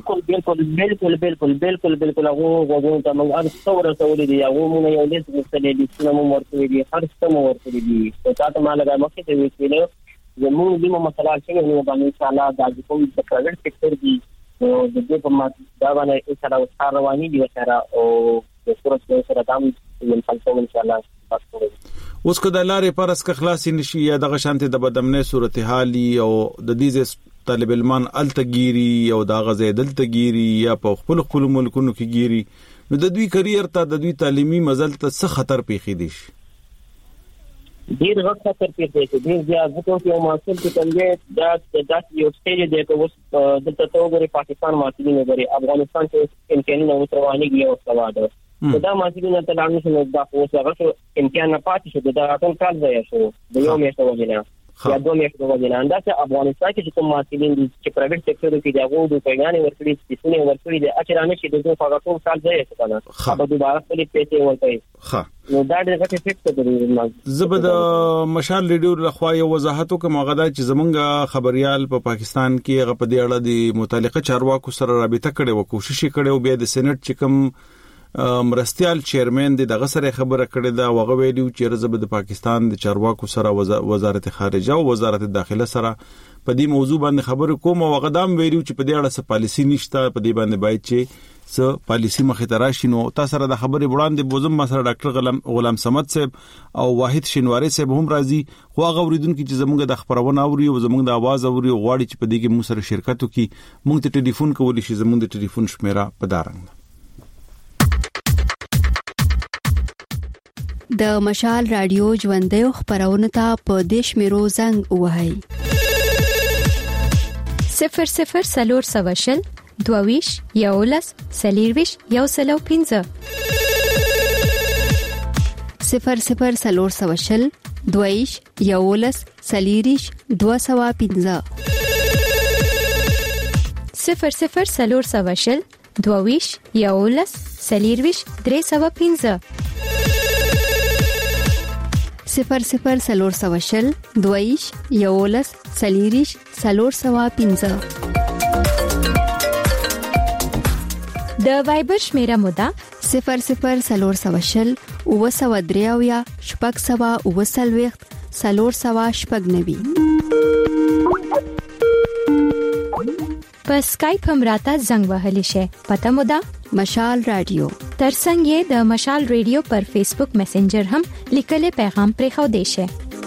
بالکل هغه وګورو ته موږ هر څو رسولې دي هغه موږ یو لیست مستلې دي چې موږ ورته دي هر څه موږ ورته دي او تاسو ما لګا مخکې ته ویلو زموږ د مسله چې موږ باندې ان شاء الله د کوم د پرایویټ سېکټر دي او د دې په ماده دا باندې ان شاء الله رواني دي سره او د صورت سره دام ان شاء الله اوس که د لارې پرس که خلاصي نشي یا دغه شانته د بدمنې صورتحالي او د دې طالب علمان التګيري او د غزې دلتګيري یا په خپل ملکونو کې ګيري نو د دوی کریئر ته د دوی تعلیمي مزل ته څه خطر پیښې دي ډیر وخت خطر پیښې دي ډیر زیات ځکه چې ماسل کې څنګه دا یو سټیج دی چې اوس د تطور پاکستان ماسلین غري افغانستان کې امکانونه وترواني یو سواده دا ماسلین ته لاندې شنو دا اوس هغه امکان نه پاتې شو دا ټول کال ځای شو د یو میاشتې وځنه یا دوه میاشتې وځنه اندازه افغانستان کې کوم ماسلین چې پرایویټ سېکټر کې داغو د پیغانې ورکړي چې څونه ورکړي د اچرانه چې د دوه هغه ټول کال ځای شو کنه به دوباره خپل پیسې ورکړي نو دا د غټ افیکټ دی زبد مشال ریډیو لخوا یو وضاحت کوم غدا چې زمونږ خبريال په پاکستان کې غو په دې اړه د متعلقه چارواکو سره رابطه کړي او کوشش کړي او بیا د سېنات چې کوم مرستيال چیرمن دغه سره خبره کړې دا وغه ویلو چې رزب د پاکستان د چارواکو سره وزارت خارجه او وزارت داخله سره په دې موضوع باندې خبرې کوم او غدام ویلو چې په دې اړه څه پالیسی نشته په دې باندې باید چې څه پالیسی مخه تراشي نو تاسو سره د خبرې وړاندې بوزم سره ډاکټر غلام صمد صاحب او واحد شینواری صاحب هم راځي خو هغه اوریدونکو چې زموږ د خبرونه اوري او زموږ د आवाज اوري غواړي چې په دې کې موږ سره شرکت وکړي موږ ته ټلیفون کولی شي زموږ د ټلیفون شمیره په دارنګ د مشال رادیو ژوندۍ خبرونه ته په دیش میرو زنګ وهاي 00 سلور سواشل دوویش یولس سلیرویش یوسلو پینځه 00 سلور سواشل 22 11 40 215 00 سلور سواشل 22 11 40 315 00 سلور سواشل 22 11 40 315 د وایبر شمیره مودا 00 سلور سواشل 903 شپږ سوا 9 سلور سوا شپږ 90 په اسکایپ هم راته زنګ وهلی شي. پته مودا مشال رادیو ترڅنګ یې د مشال رادیو پر فیسبوک میسنجر هم لیکلي پیغام پرې خو دی شي.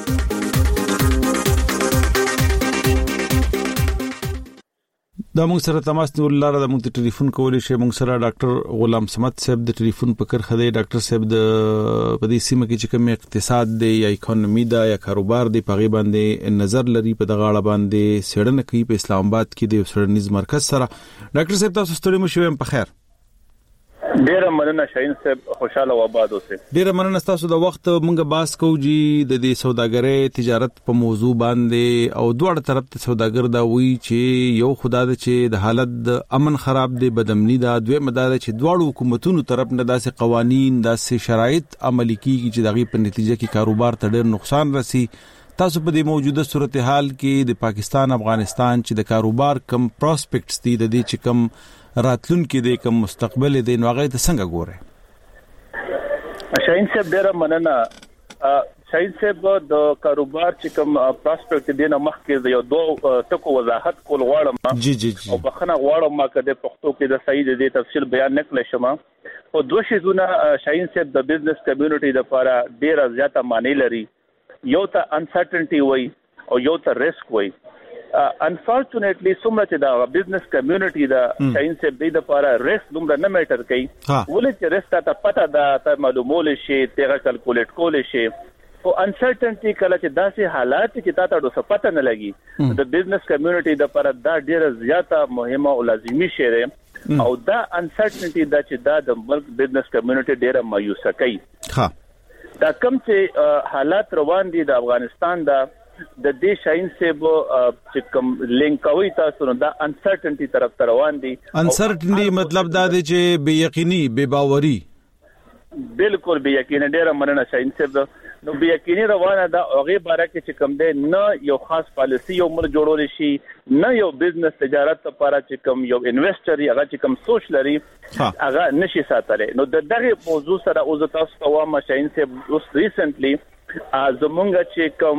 دا موږ سره تماس نیول لاره د موږ ټلیفون کولای شي. موږ سره ډاکټر غلام صمد صاحب د ټلیفون په کرخه دی. ډاکټر صاحب د پدې سیمه کې چې کوم اقتصاد دی یا اکانومي دا یا کاروبار دی په غي باندې نظر لري په دغه اړه باندې سیړنه کوي په اسلام آباد کې د سرنیز مرکز سره. ډاکټر صاحب تاسو ستړي مو شوم په خیر. ډیره مننه شاهین صاحب خوشاله و آباد اوسئ. ډیره مننه تاسو د وخت مونږه باس کوو جی د دې سوداګرۍ تجارت په موضوع باندې او دوه طرف ته سوداګر دا وی چې یو خدای د چې د حالت د امن خراب دی بدامنی دا دوی مدار چې دواړو حکومتونو طرف نه داسې قوانين داسې شرایط عملي کیږي چې دغه په نتیجه کې کاروبار ته ډېر نقصان رسي. تاسو په دې موجوده صورتحال کې د پاکستان افغانستان چې د کاروبار کم پروسپیکټس دي د دې چې کم راتلون کې د کوم مستقبل دی نو هغه ته څنګه ګوره؟ شاهین صاحب ډیره مننه. شاهین صاحب د کاروبار چې کوم پروسپیکټ دی نه مخکې یو دوه ټکو وضاحت کول غواړم. جی او بخنه غواړم ما کده پښتو کې د صحیح د تفصیل بیان نکړم. او دوه شیزونه شاهین صاحب د بزنس کمیونټي لپاره ډیره زیاته معنی لري. یو ته انسرټنټي وای او یو ته ریسک وای. unfortunately څومره چې دا بزنس کمیونټي دا شاهین صاحب د لپاره ریسک دومره نه میټر کوي. ولې چې ریسک ته پته دا ته معلومول شي تیغه کیلکولیټ کول شي. او انسرټنټي کله چې داسې حالات چې تاسو ته پته نه لګي د بزنس کمیونټي د لپاره دا ډیره زیاته مهمه او لازمي شی دی. او دا انسرټنټي دا چې دا د ملک بزنس کمیونټي ډیره مایوسه کوي. دا کوم چې حالات روان دي د افغانستان دا د دې شاهین صاحب چې کوم لینک کوي تاسو نو دا انسرټنټي طرف ته روان دي. انسرټنټي مطلب دا دی چې بے یقیني بے باوري. بالکل بے یقیني ډیره مننه شاهین صاحب. نو بے یقیني روانه دا هغه باره کې چې کوم دی نه یو خاص پالیسی یو مل جوړول شي نه یو بزنس تجارت لپاره چې کوم یو انویسټر هغه چې کوم سوچ لري هغه نشي ساتلی. نو دغه موضوع سره او تاسو کوم شاهین صاحب اوس ریسنټلی زمونږ چې کوم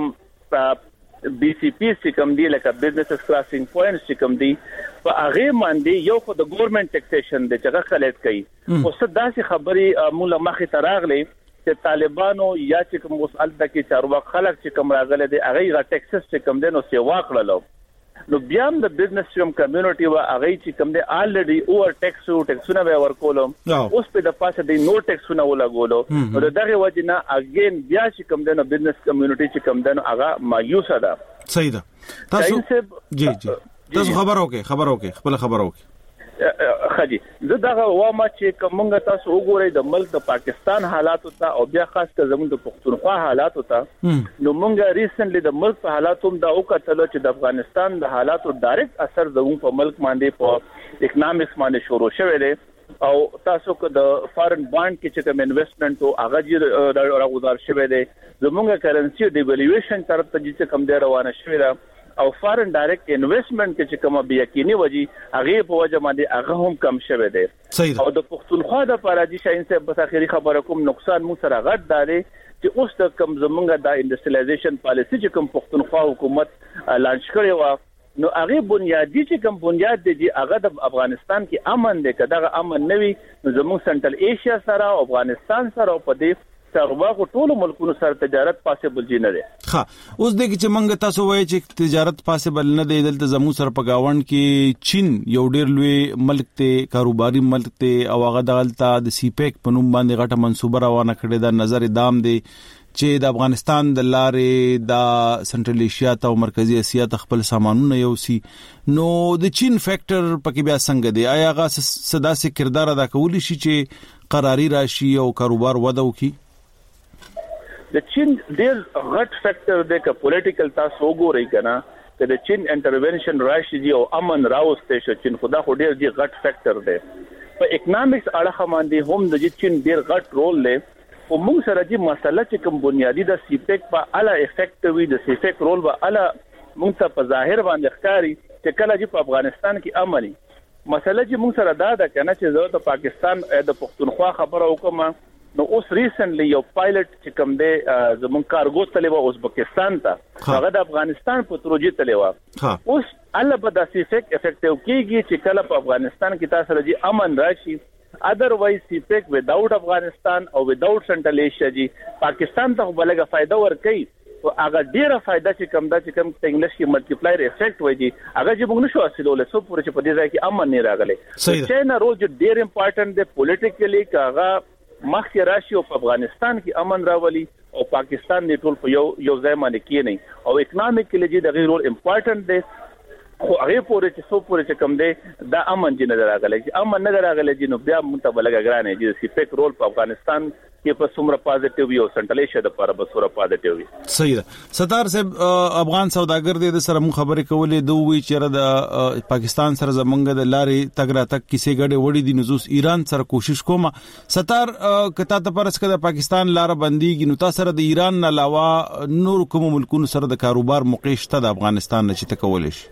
بي سي پي چې کوم دی لکه بزنس کراسینګ پوینټس چې کوم دی په هغه باندې یو خو د ګورنمنت ټیکسیشن د چغه خلک کوي. او څه داسې خبري موږ مخې تراغلي چې طالبانو یا چې کوم مسالت کې چارواک خلک چې کوم راغلي دي هغه غا ټیکسس چې کوم دی نو سیوا کړلو. نو بیا هم د بزنس کمیونټي وا هغه چې کوم دی الریډي اور ټیکسونه به ورکولو اوس په د پاسه دی نو ټیکسونه ولګولو. نو دغه وجنه اگین بیا چې کوم دی نو بزنس کمیونټي چې کوم دی نو هغه مایوسه ده. صحیح ده. تاسو جی تاسو خبر اوکې خدي زه دغه وامه چې کومه تاسو وګورئ د ملک د پاکستان حالاتو ته او بیا خاص کر زموږ د پښتونخوا حالاتو ته نو موږ ریسنټلی د ملک په حالاتو دا وکړل چې د افغانستان د حالاتو ډایرکټ اثر زموږ په ملک باندې په اکونومکس باندې شروع شوه دی. او تاسو کو د فارن بانډ کې چې کوم انویسټمنټ او هغه راغودار شوه دی. زموږ کرنسی ډیوالویشن طرف ته چې کوم دی روانه شوه ده او فارن ډایرکټ انویسټمنټ کې چې کوم بیا یقیني وږي هغه په وجه باندې هغه هم کم شوه دی. او د پښتونخوا د پراجي شاهین صاحب په اخیری خبره کوم نقصان مو سره غټ داري چې اوس د کم زمونږ د انډستریالایزیشن پالیسی چې کوم پښتونخوا حکومت لانچ کړی و نو هغه بنیادی چې کوم بنیاد دی هغه د افغانستان کې امن دی. کله امن نوي نو زموږ سنټرل ایشیا سره افغانستان سره په دې سرواغو ټول ملکونو سره تجارت پاسبل جی نه ده. ها اوس دغه چې منګ تاسو وایي چې تجارت پاسبل نه دی دلته زموږ سره په گاوند کې چین یو ډیر لوی ملک ته کاروباري ملک ته او هغه دغلطه د سی پیک په نوم باندې غټه منصوبه روانه کړې ده. نظر دام دی چې د افغانستان د لارې د سنټرل ایشیا ته او مرکزی اسیا ته خپل سامانونه یوسي. نو د چین فیکٹر پکې بیا څنګه دی؟ آیا هغه صدا سي کردار ادا کولی شي چې قراری راشي او کاروبار وده وکړي؟ د چین ډیر غټ فیکٹر دی که پولیټیکل تاسو وګورئ کنه چې د چین انټرونشن راشي او امن راوستي شو چین خدا خو ډیر دی غټ فیکٹر دی په اکونومکس اړه باندې هم د چین ډیر غټ رول دی او موږ سره د مسله چې کوم بنیادی د سیپیک په اعلی افیکټ وي د سیپیک رول په اعلی موږ ته په ظاهر باندې ښکاری چې کله چې په افغانستان کې عملي مسله چې موږ سره دا ده کنه چې زه د پاکستان د پښتونخوا خبره وکم نو اوس ریسنټلی یو پایلټ چې کوم دی زمون کارګو تللی و ازبکستان ته هغه د افغانستان په تروجي تللی و اوس الله په داسې افیکټیو کېږي چې کله په افغانستان کې تاسو راځي امن راشي otherwise CPEC without Afghanistan or without Central Asia ji Pakistan ته بلګه فائدہ ورکړي او هغه ډیره فائدہ چې کوم دا چې کوم انګلیش کې ملټیپلایر افیکټ وایي هغه چې موږ نشو حاصلول سو پورې چې په دې ځای کې امن نه راغلی چاینا رول چې ډیر امپورټنت دی پولیټیکلی کاغه مخکې راشي او په افغانستان کې امن راولي او پاکستان دې ټول په یو ځای باندې کې نه او اکونومیکلی چې د غیر رول امپورټنت دی خو هغه پورې چې سو پورې چې کوم دی دا امن جن راغلی چې امن نه راغلی چې نو بیا مونږ ته بلګه ګرانه چې سیپیک رول په افغانستان کې په سمره پازیټیو وي او سنټرل ایشیا د لپاره به سمره پازیټیو وي صحیح ده ستار صاحب افغان سوداګر دې سره مون خبرې کولې دوی چې د پاکستان سره زمونږ د لارې تګ را تک کیسه غړې وړې دي نزوس ایران سره کوشش کوم ستار کته ته پرس کده پاکستان لار بنديږي نو تاسو سره د ایران نه علاوه نور کوم ملکونو سره د کاروبار موقعشته د افغانستان نه چې تکول شي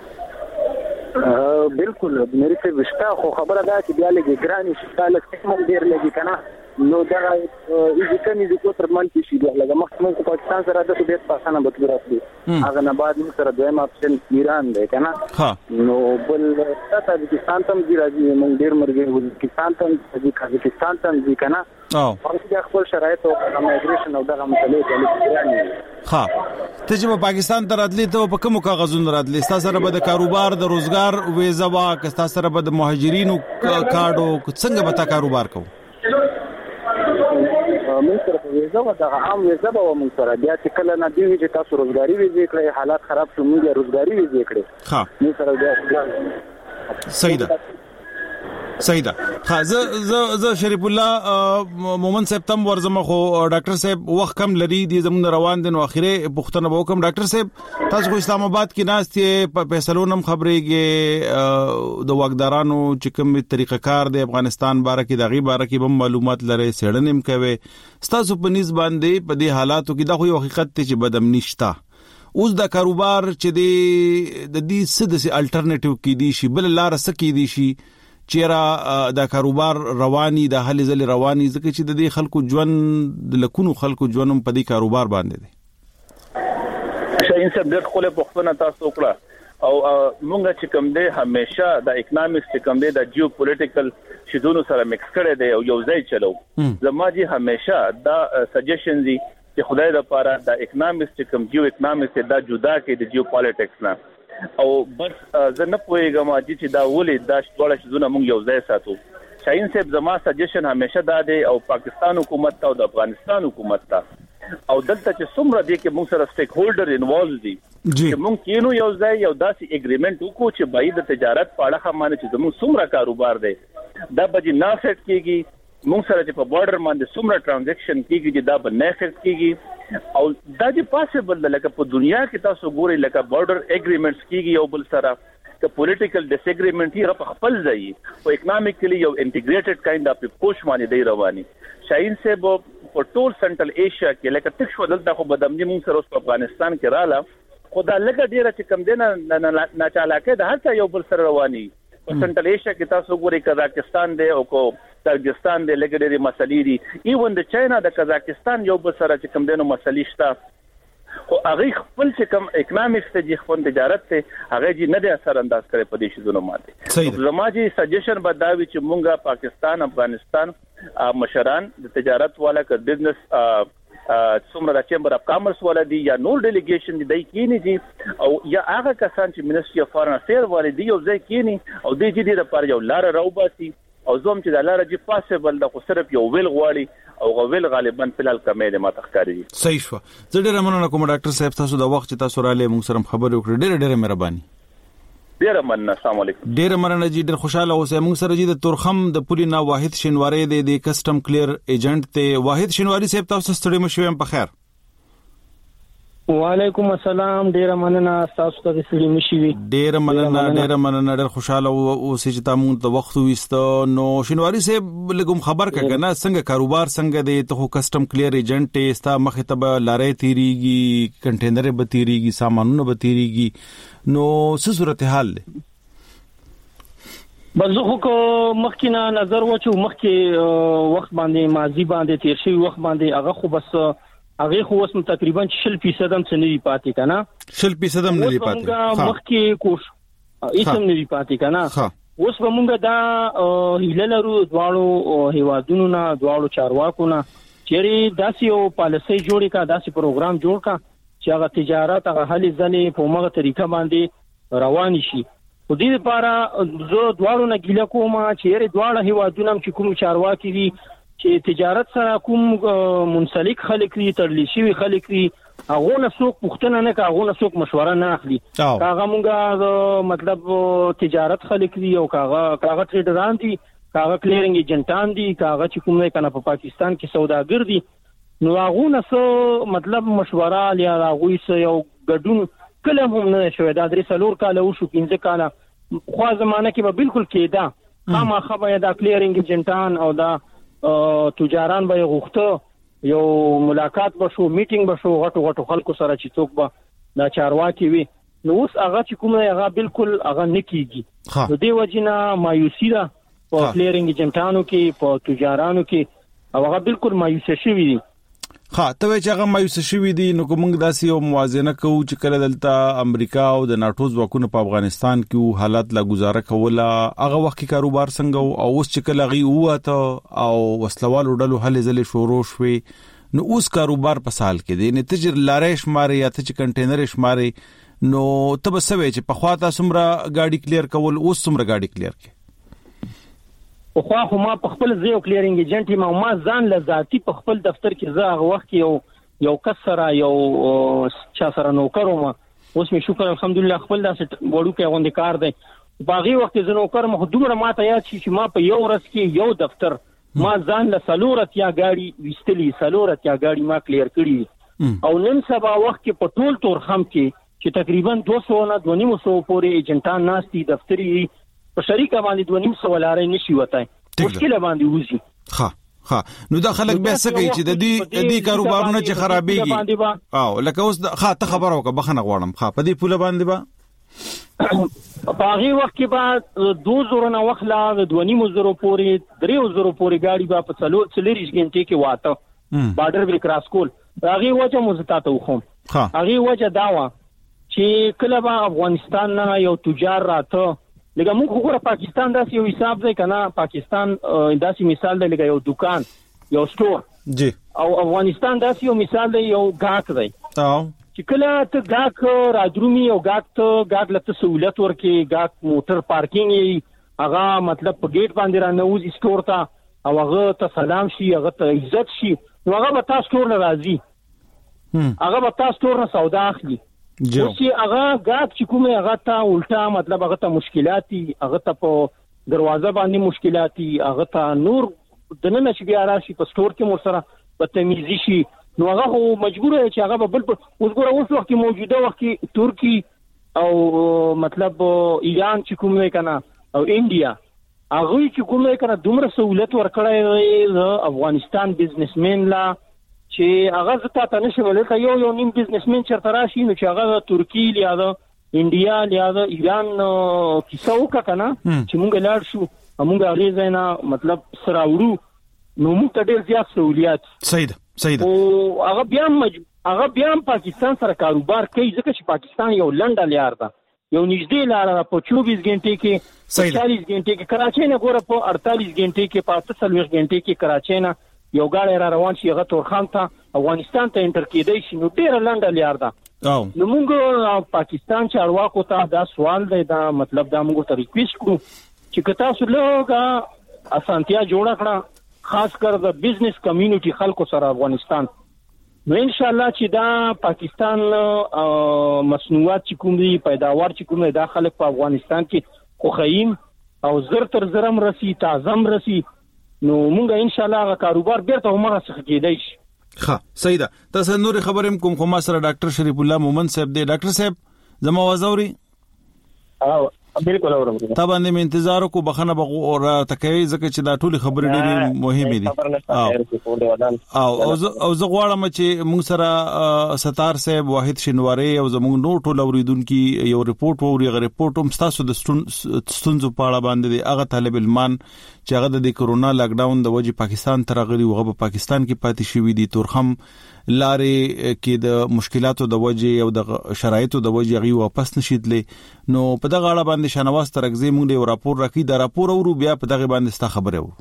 بالکل مېری په وشتا خو خبره ده چې بیا لګي ګرانی شتاله کوم ډیر لګي کنه نو دا ایږي کني د کوتر منځ شي لګه مخکې په پاکستان سره د ډیر پاسانه بتل راځي هغه نه بعد موږ سره دویم اپشن ایران دی کنه نو بل تاجکستان ته دی راځي موږ ډیر مرګ وزبکستان ته دی قزاقستان ته دی کنه او د خپل شرایط او مایګریشن او دغه مسلې د ایران ته چې په پاکستان ته راتلی ته په کوم کاغذونو راتلی تاسو سره به د کاروبار د روزګار ویزا وا که تاسو سره به د مهاجرینو کارډو څنګه به تا کاروبار کوو موږ سره په ویزا و د عام ویزا به موږ سره بیا چې کله نه دی چې تاسو روزګاری ویزې کړئ حالات خراب شو موږ روزګاری ویزې کړې موږ سره بیا صحیح ده زه شریف الله مومن صاحب تم ورزمه خو ډاکټر صاحب وخت کم لري دي زمون روان دي نو اخیره پښتنه وکم ډاکټر صاحب تاسو کو اسلام آباد کې ناستې په فیصلونم خبرېږي د واګدارانو چې کوم طریقه کار د افغانستان باره کې دغه باره کې به معلومات لري سړنیم کوي تاسو په نسبت باندې په دې حالاتو کې دا خو یو حقیقت ته چې بدم نشتا اوس د کاروبار چې د دې سدسي الټرنیټیو کې دي شي بل لار سکه دي شي چیرې دا کاروبار رواني د حل زل رواني ځکه چې د دې خلکو ژوند د لکونو خلکو ژوندم په دې کاروبار باندې دي شاین صاحب د خپل پښتنه تاسو وکړه او مونږ چې کوم دی همیشه د اکونومکس چې کوم دی د جیو پولیټیکل شیدونو سره مکس کړي دی او یو ځای چلو زموږ همیشه دا سجیشن دي چې خدای د پاره د اکونومکس چې کوم جیو اکونومکس دا جدا کې د جیو پالیټکس نه او بس زه نه پوهیږم چې دا ولې دا ټول شیزونه موږ یو ځای ساتو شاین صاحب زما سجیشن همیشه دا دی او پاکستان حکومت ته او د افغانستان حکومت ته او دلته چې څومره دي کې موږ سره سټیک هولډر انوالو دي چې موږ کینو یو ځای یو داسې اګریمنت وکړو چې باید د تجارت په اړه خمانه چې موږ څومره کاروبار دی دا به نه افیکټ کیږي موږ سره چې په بارډر باندې څومره ټرانزیکشن کیږي چې دا به نه افیکټ کیږي او دا چې پاسبل ده لکه په دنیا کې تاسو ګورئ لکه بارډر اګریمنټس کیږي یو بل سره که پولیټیکل ډیس اګریمنټ یې په خپل ځای او اکونومیکلی یو انټیګریټډ کایند اف پوش باندې دی رواني شاین صاحب په ټول سنټرل ایشیا کې لکه تک شو دلته خو بدمنی موږ سره په افغانستان کې رااله خدا لکه ډیره چې کم دینه نه چالاکه د هر څه یو بل سره رواني په سنټرل ایشیا کې تاسو ګورئ قزاقستان دی او کو تاجکستان دی لکه ډېری مسلې دي ایون د چاینا د قزاقستان یو بل سره چې کم دینو مسلې شته خو هغه خپل چې کم اکونومکس ته چې خپل تجارت ته هغه چې نه د اثر انداز کړي په دې شیزونو باندې زماجی سجیشن بداوي چې مونږه پاکستان افغانستان مشران د تجارت والا ک بزنس څومره د چیمبر اف کامرس والا دي یا نور ډیلیګیشن دي کینی دي او یا هغه کسان چې منیسټری اف فارن افیر والا دي یو ځای کینی او د دې لپاره یو لار راوباسي او زوم چې د لار چې پاسبل د خو صرف یو ویل غواړي او غویل غالبا فلال کمې ما تخکاری صحیح شو زه ډېر مننه کوم ډاکټر صاحب تاسو د وخت چې تاسو را لې موږ سره خبرې وکړې ډېر مهرباني ډېر مننه. السلام علیکم. ډېر مننه جی، ډېر خوشاله اوسئ. موږ سره جی د تورخم د پولینا واحد شینواری د کسٹم کلیر ایجنټ ته. واحد شینواری صاحب تاسو ستړي مشوي په خیر. وعلیکم السلام. ډیر مننه تاسو ته سړي مشي. ډیر مننه ډیر خوشاله اوسئ چې تاسو ته وخت وېستو. نو شینواری صاحب لګوم خبر کړه څنګه کاروبار څنګه دی؟ ته کسٹم کلیر ایجنټ استا مخه ته لارې تیریږي، کنټینر به تیریږي، سامانونه به تیریږي، نو څه صورتحال دی؟ بلزه خو مخکینه نظر وچو مخکې وخت باندې ماضی باندې تیر شي وخت باندې هغه خو بس هغه خو اوس تقریبا 60% هم څنګه پاتې کنه 60% هم نه پاتې مخکې کوش ایسم نه پاتې کنه. اوس موږ دا هیللرو دواړو هیوادونو نه دواړو چارواکو نه چیرې داسې یو پالیسي جوړی کا، داسې پروګرام جوړ کا چې هغه تجارت هغه حل ځنې په موږ طریقه باندې روان شي. خو دې لپاره زه دواړو نه ګیله کوم چې دواړه هیوادونو چې کوم چارواکي دي چې تجارت سره کوم منسلک خلک دي، تړلې شوی خلک دي، هغه نه څوک پوښتنه نه کوي، هغه نه څوک مشوره نه اخلي. هغه مونږه مطلب تجارت خلک دي او هغه ټریډران دي، هغه کلیرینګ ایجنټان دي، هغه چې کوم نه کنه په پاکستان کې سوداګر دي، نو هغه نه څه مطلب مشوره یا هغه یو ګډون کله هم نه شوی. دا درې څلور کال او شو 15 کال خو زمانه کې به بالکل کېدا خامخا به دا کلیرینګ ایجنټان او دا تجاران به غوښته یو ملاقات بشو، میټینګ بشو غټو خلکو سره چې څوک به دا چارواکي وي. نو اوس هغه چې کومه هغه بالکل هغه نکېږي. نو دې وجینا مایوسی ده په کلیرینګ ایجنټانو کې، په تجارانو کې، او هغه بالکل مایوسه شوی دي. ته چې هغه مایوسه شوی دي نو کومنګ داسې یو موازنه کوو چې کله دلته امریکا او د ناتو ځواکونو په افغانستان کې حالات لا گزاره کوله، هغه وخت کې کاروبار څنګه او اوس چې کله غي وته او وسلوالو ډلو هلې ځلې شروع شوي، نو اوس کاروبار په سال کې دی نه تجر لارې شماري یا ته چې کنټینر شماري، نو ته به سوي چې په خوا تاسو مره گاډي کلیر کول، اوس څومره گاډي کلیر کې؟ خو ما په خپل ځای کلیرینګ ایجنټ ما ځان لذاتی په خپل دفتر کې زه هغه وخت یو کسره یو چا سره نوکر وم. اوس می شکر الحمدلله خپل داسې وړو کې غونډه کار دی. باغی وخت زه نوکر مخ دومره ماته یاد شي چې ما په یو ورځ کې یو دفتر ما ځان له سلورت یا گاډي وستلی، سلورت یا گاډي ما کلیر کړی. او نن سبا وخت کې په ټول تورخم کې چې تقریبا 200 نه 250 پورې ایجنټان ناشتي دفتري په شریکه باندې 250 لارې نشي وتای، مشکل باندې وځي. نو دا خلک بیا څه کوي چې د دې کاروبارونه چې خرابېږي او لکه اوس ته خبر وکړه بخنه غواړم په دې پوله باندې با په هغه وخت کې با 2000 نه وخلا 250 پورې 3000 پورې گاډي با په 40 غنټې کې واته بارډر به کراس کول. هغه وجه مزتاته وخم هغه وجه داوا چې کله با افغانستان نه یو تجار راته لکه موږ وګوره پاکستان داسې یو حساب دی کنه، پاکستان داسې مثال دی لکه یو دکان یو سٹور جی، او افغانستان داسې یو مثال دی یو گاک دی چې کله ته گاک راځرومي او گاک لته سہولت ورکي، گاک موټر پارکینګ هغه مطلب په گیټ باندې را نوځي سٹور ته او هغه ته سلام شي، هغه ته عزت شي، نو هغه به تاسو سٹور نه راځي، هغه به تاسو سٹور نه سودا اخلي. چې هغه گاک چې کومه هغه ته الټا مطلب هغه ته مشکلاتي، هغه ته په دروازه باندې مشکلاتي، هغه ته نور دنه چې بیا راشي په سٹور کې مور سره بدتمیزي شي، نو هغه مجبور دی چې هغه بل اوس ګوره اوس وخت موجوده وخت کې ترکی او مطلب ایران چې کومه کنه او انډیا هغه چې کومه کنه دومره سہولت ورکړی د افغانستان بزنسمن لا چې هغه زته ته نشي ولته یو نیم بزنسمن چرته راشي نو چې هغه ترکی یا د انډیا یا د ایران کیسه وکړه چې مونږ لاړ شو مونږ هغه ځاینا مطلب سراوړو نو موږ ته ډېر زیات سہولیات صحیح او هغه بیا پاکستان سره کاروبار کوي ځکه چې پاکستان یو لنډه لار ده، یو نږدې لار په 24 غنټې کې 40 غنټې کې کراچۍ نه ګوره په 48 غنټې کې په 48 غنټې کې کراچۍ نه یو غاړه را روان شي هغه تورخم ته افغانستان ته انټر کېدای شي، نو ډېر لنډه لار ده. نو موږ پاکستان چارواکو ته دا سوال دی، دا مطلب دا موږ ته ریکویسټ کړو چې تاسو لږه اسانتیا جوړ کړئ خاص کر د بزنس کمیونټي خلکو سره افغانستان نو ان شاء الله چې دا پاکستان مصنوعات چې کوم دي پیداوار چې کوم دا خلک په افغانستان کې خوخایم او زر تر زرم رسی تعظم رسی نو مونږ ان شاء الله کاروبار بیرته هم څخه کېدای شي. ښه صحیح ده. تاسو نور خبرم کوم خو ما سره ډاکټر شریف الله مومن صاحب دی. ډاکټر صاحب زما وازوري بالکل اورم. تا باندې مې انتظار کو بخنه بغو او تکوي ځکه چې دا ټول خبرې ډېرې مهمه دي. او زه غواړم چې موږ سره ستار صاحب واحد شنواری او زموږ نور ټول اوریدونکو یو ریپورت ووري. غو ریپورت هم تاسو د ستونزو په اړه باندې هغه طالب علمان چې هغه د کرونا لاک ډاون د وجې پاکستان ته راغلي او په پاکستان کې پاتې شوی دي تورخم لارې کې د مشکلاتو د وجې او د شرایطو د وجې غي واپس نشیدلې. نو په دغه اړه باندې شنواز ترغزي موږ له راپور راکې د راپور اورو بیا په دغه باندې ستا خبره وو.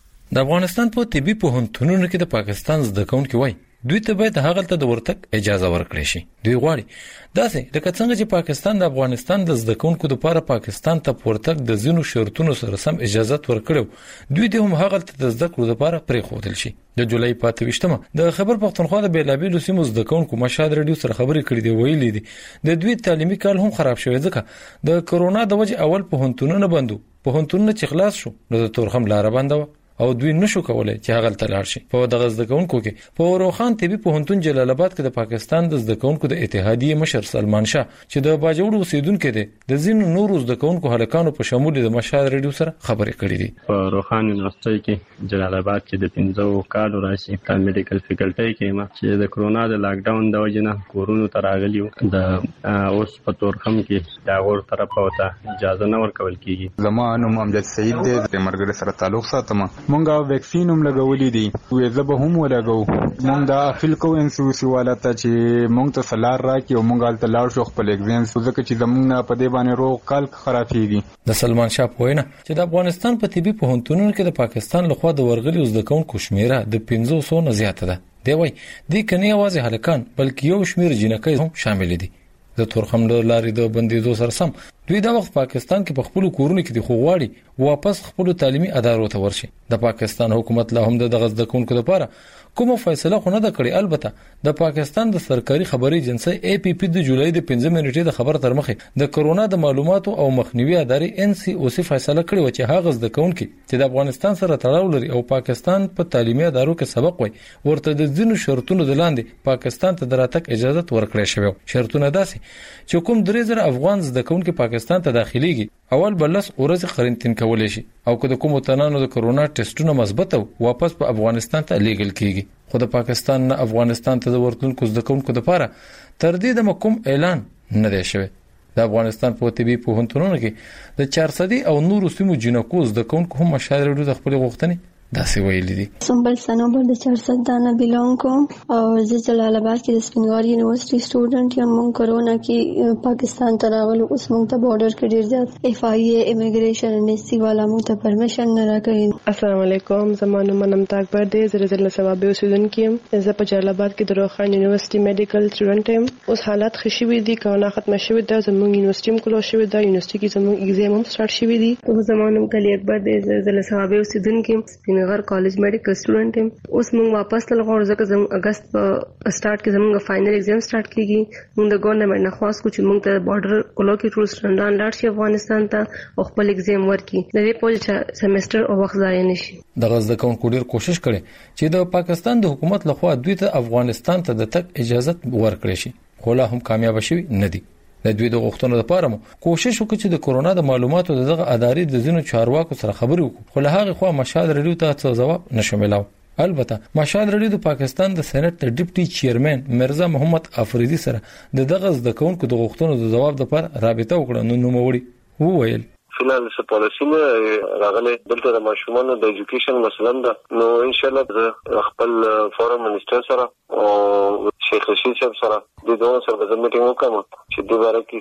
د افغانستان په طبي پوهنتونونو کې د پاکستان زده کوونکي وای دوی ته باید هغه ته د ورتګ اجازه ورکړي شي. دوی غواړي داسې لکه څنګه چې پاکستان د افغانستان د زده کوونکو لپاره پاکستان ته ورتګ د زینو شرطونو سره سم اجازه ورکړو دوی د هم هغه ته د زده کړو لپاره پرې خوتل شي. د جولای 28مه د خبر پښتونخوا د بیلابیلو سیمو زده کوونکو مشاهد رادیو سره خبرې کړې دی. ویلي دي د دوی تعلیمي کال هم خراب شوی ځکه د کرونا د وجې اول پوهنتونونه بندو پوهنتونونه چې خلاص شو نو د تورخم لار بنده او دوی نشو کولای چې هغه تلار شي. په دغه زده کوونکو کې په روخان طبي پوهنتون جلال آباد کې د پاکستان د زده کوونکو د اتحادیه مشر سلمان شاه چې د باجوړ اوسیدونکو دی د زین نور زده کوونکو هلکانو په شمول د مشاهد رادیو سره خبرې کړې دي. په روخان یونیورسيټي کې جلال آباد کې د 15 کالو راشي د میډیکل فیکلټي کې ما چې د کرونا د لاک ډاون د وجنه کورونو تراغلیو د اوس په تورخم کې دا ور طرف اوته اجازه نه ورکول کیږي. زمانو محمد سعید د مرګ سره تعلق ساتم. مونږه ویکسین هم لګولې دي وې زب هم ولګو. مونږ دا فل کو انسوس والته چې مونږ ته سلار راکې او مونږ الته لاړ شو خپل ایگزام ځکه چې زمونږ په دې باندې روغ کال خرابېږي. د سلمان شاه پوینه چې د افغانستان په طبي پوهنتونونو کې د پاکستان لخوا د ورغلي زده کوونکو شمیره د 500 نه زیاته ده. دی وای دې کني आवाज هلکان بلکې یو شمیر جنکې هم شامل دي. د تورخم لارې د بندیدو سره سم دوی د وخت پاکستان کې په خپل کورونو کې د خوغواړي واپس خپل تعلیمي ادارو ته ورشي. د پاکستان حکومت له هم د غزد کوونکو لپاره کومه فیصله خو نه ده کړې. البته د پاکستان د سرکاري خبري ایجنسی APP د جولای د 15 منټې د خبر تر مخه د کرونا د معلوماتو او مخنیوي ادارې NCOC فیصله کړې و چې هغه زده کوونکي چې د افغانستان سره تړاو لري او پاکستان په تعلیمي ادارو کې سبق وای ورته د ځینو شرطونو د لاندې پاکستان ته دراتک اجازه ورکړې شوی. شرطونه داسې چې کوم 3000 افغان زده کوونکي پاکستان ته داخليږي اول بلس ورځ قرنطین کولای شي او که د کوم تنانو د کرونا ټیسټونه مثبت او واپس په افغانستان ته لیږل کیږي. خو د پاکستان نه افغانستان ته د ورتلونکو زده کوونکو لپاره تر دې د کوم اعلان نه دی شوی. د افغانستان په طبي پوهنتونونو کې د 400 او نورو سیمو جنکو زده کوونکو هم مشاهده د خپل غوښتنې داسې ویلي دي. سنبل سنوبر د 400 دانه بیلونګ کوم او زه جلال آباد کې د سپینګار یونیورسيټي سټوډنټ یم. مونږ کرونا کې پاکستان ته راغلو اوس مونږ ته بارډر کې ډیر زیات FIA امیګریشن ان SC والا مونږ ته پرمیشن نه راکړي. السلام علیکم زمانو منم تاکبر دې زلزلې سبب اوسیدونکو یم. زه په جلال آباد کې د روخان یونیورسيټي میډیکل سټوډنټ یم. اوس حالات خشوي دي کرونا ختم شوی دا زموږ یونیورسيټي کولو شوی دا یونیورسيټي کې زموږ ایگزام هم سٹارټ شوی دي. زمانو کلی اکبر دې زلزلې سبب اوسیدونکو غر کالج میډیکل سټوډنټ یم. اوس موږ واپس تل غواړو ځکه زموږ اگست په سٹارټ کې زموږ فائنل ایگزام سٹارټ کیږي. موږ د ګورنمنت نه خواست کوو چې موږ ته بارډر کولو کې ټول سټوډنټان لاړ شي افغانستان ته او خپل ایگزام ورکړي د دې په چې سیمستر او وخت ضایع نشي. د غزد کوونکو ډیر کوشش کړي چې د پاکستان د حکومت لخوا دوی ته افغانستان ته د تک اجازه ورکړي شي خو لا هم کامیاب شوی نه دي. د دوی د غوښتنو لپاره مو کوشش وکړو چې د کرونا د معلوماتو دغه ادارې د زینو چارواکو سره خبرې وکړو خو له هغه خوا مشاهد رادیو ته څه جواب نشو ملاو. البته مشاهد رادیو د پاکستان د سېنات د ډیپټي چیرمن مرزا محمد افریدي سره دغه د کوونکو د غوښتنو د جواب لپاره رابطه وکړه. نو نوموړي وویل فینال سپالیسونه راغله دلته د ماشومانو د ایجوکیشن مثلا ده. نو ان شاء الله خپل فورم منسٹر سره او شیخ رشید صاحب سره د دوه سره د میټینګ وکړم چې د باره کې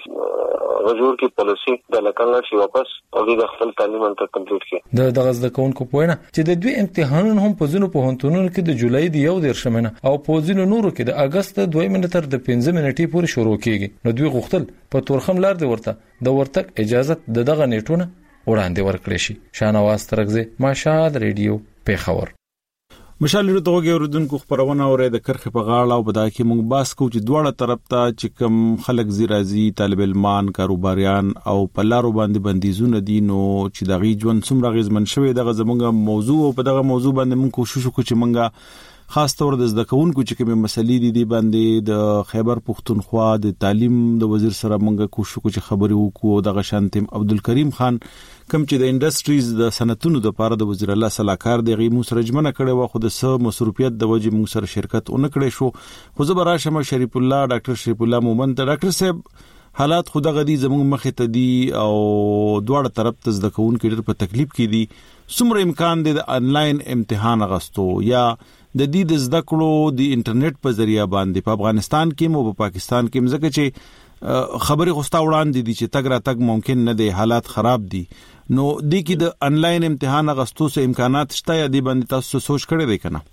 غوړ کی پالیسی د لکانل شي واپس او د خپل تعلیم ته کمپلیټ کړي. دغه د کوونکو پوینه چې د دوی امتحانونه هم په ځینو پوهنتونونو کې د جولای د 1 شمنه او په ځینو نورو کې د اگست 2 منټر د 15 منټې پورې شروع کیږي. نو دوی غوښتل په تورخم لار دی ورته د ورتک اجازه دغه نیټونه وړاندې ورکړي شي. شانواز ترغزه مشاهد رادیو پیښور. مشال ورته اوریدونکو خبرونه اوري د کرخه په غاړه او بدا کې موږ باس کو چې دواړه طرف ته چې کوم خلک زیرازي طالب علمان کاروباریان او په لارو باندې بندیزونه دي نو چې دغه ژوند څومره غیزمن شوی دغه زمونږ موضوع او په دغه موضوع باندې موږ کوشش وکړو چې موږ خاص تور د زده کوونکو چې کومه مسلې دي باندې د خیبر پختونخوا د تعلیم د وزیر سره موږ کوشش وکړو چې خبرې وکړو دغه شانتم عبدالکریم خان کوم چې د انډستریز د صنعتونو د لپاره د وزیر الله صلاحکار دغه مسرجمنه کړي و خو د سه مصروفیت د وجې موږ سره شرکت اون کړي شو خو زبر راشم شریف الله ډاکټر شریف الله مومند ډاکټر صاحب حالات خو دغه دي زموږ مخه ته دي او دواړه طرف ته زده کوونکو ډېر په تکلیف کې دي څومره امکان دی د انلاین امتحان غستو یا د دې د زده کړو د انټرنیټ په ذریعہ باندې په افغانستان کې مو په پاکستان کې مزګه چې خبري خوستا وړاندې دي چې تګ را تګ ممکن نه دي حالات خراب دي نو د کې د انلاین امتحان غستو سه امکانات شته یا دی باندې تاسو سوچ کړی دی کنه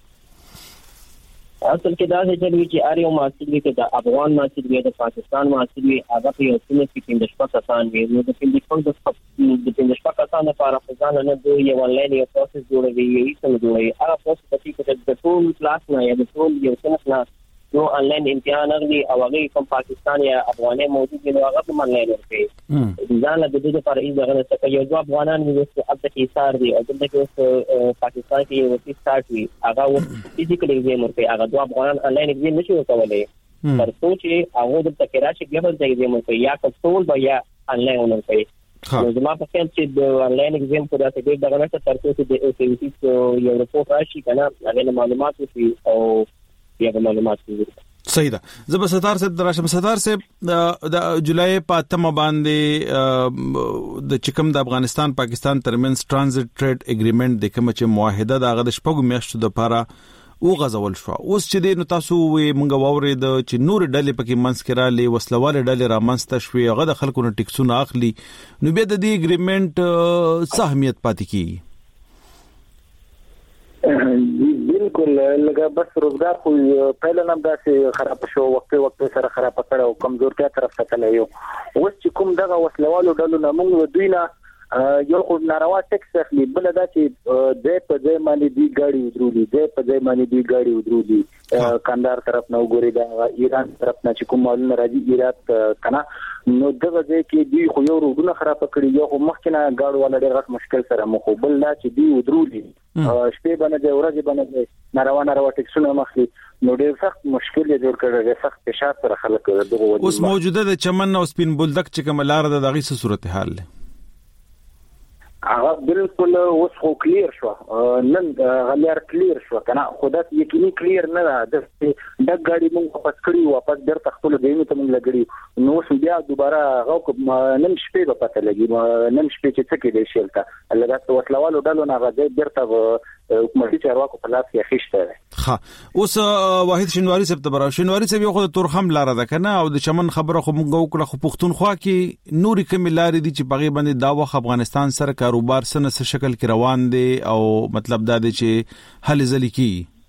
اصل کې دا چې اړیو محصول کې د افغان محصول کې د پاکستان محصول هغه په یو څه کې د شپږ کسان وي نو د شپږ کسان لپاره ځان نه دوی یو انلاین یو پروسس جوړوي یو څه جوړوي هغه پروسس چې د ټول کلاس نه یا د ټول یو څه نه نو انلاین امتحان اغلي او هغه کوم پاکستان یا افغاني موجود دي هغه په انلاین ورکړي ځان له دې لپاره ایزه څنګه یو ځواب افغانان چې اب د ایثار دي او د پاکستان کې یو څه سٹارټ وي هغه فزیکل ایگزام ورکړي هغه ځواب افغانان انلاین ایگزام نشي ورکولای ترڅو چې هغه د تکرار شي بل ځای ایگزام ورکړي یا ټول به یا انلاین ورکړي نو زما په خیال چې د انلاین ایگزام په داسې ډېر دغه نشته ترڅو چې د اوسېټي یو رپورټ راشي کنه هغه معلومات وي او یا معلومات دي صحیح ده زب ستار صاحب دراشم ستار صاحب د جولای په تم باندې د چکم د افغانستان پاکستان ترمنځ ترانزیت ټریډ اګریمنت د کوم چې معاهده د شپږ میاشتو د لپاره او غزول شو اوس چې د نو تاسو وې مونږ ووري د چې نور ډلې پکې منسکرا لې وسلواله ډلې را منست شوي هغه د خلکو نه ټیکسونه اخلي نو به د دې اګریمنت سهمیت پاتې کی بالکل لکه بس روزګار خو پهله نم داسې خراب شو وخت سره خراب کړ او کمزورتیا طرف ته تللی اوس چې کوم دغه وسلوالو ډلو نه موږ دوی نه یو خو ناروا ټیکس اخلي بل دا چې د په ځای باندې دی ګاډي ودرولي د په ځای باندې دی ګاډي ودرولي کاندار طرف نه وګوري دا ایران طرف نه چې کوم مالونه راځي ایران کنه نو دغه ځای کې دی خو یو روډونه خراب کړی یو مخکنه گاډ ولا ډېر غټ مشکل سره مخوبل لا چې دی ودرولي شپې باندې ورځې باندې ناروا ټیکسونه مخلي نو ډېر سخت مشکل جوړ کړی سخت فشار سره خلک دغه اوس موجوده د چمن او سپین بولدک چې کوم لار د دغه صورتحال هغه بالکل اوس خو کلیر شو نن غلیر کلیر شو کنه خودت یقیني کلیر نه ده د ګاډي موږ واپس کړی واپس درته خپل دیمه ته موږ لګړي نو بیا دوباره هغه نن شپې په پته لګي نن شپې چې څه کې دی شلته لږه وسلوالو ډالو نه غځي درته حکومتي چارواکو په لاس کې خښته ها اوس واحد شنواری سپتمبر شنواری سب یو خو تورخم لار ده کنه او د چمن خبره خو موږ وکړه خو پښتونخوا کې نوري کوم لارې دي چې بغي باندې دا وخت افغانستان سره کاروبار سره څه شکل کې روان دي او مطلب دا دی چې حل ځلی کی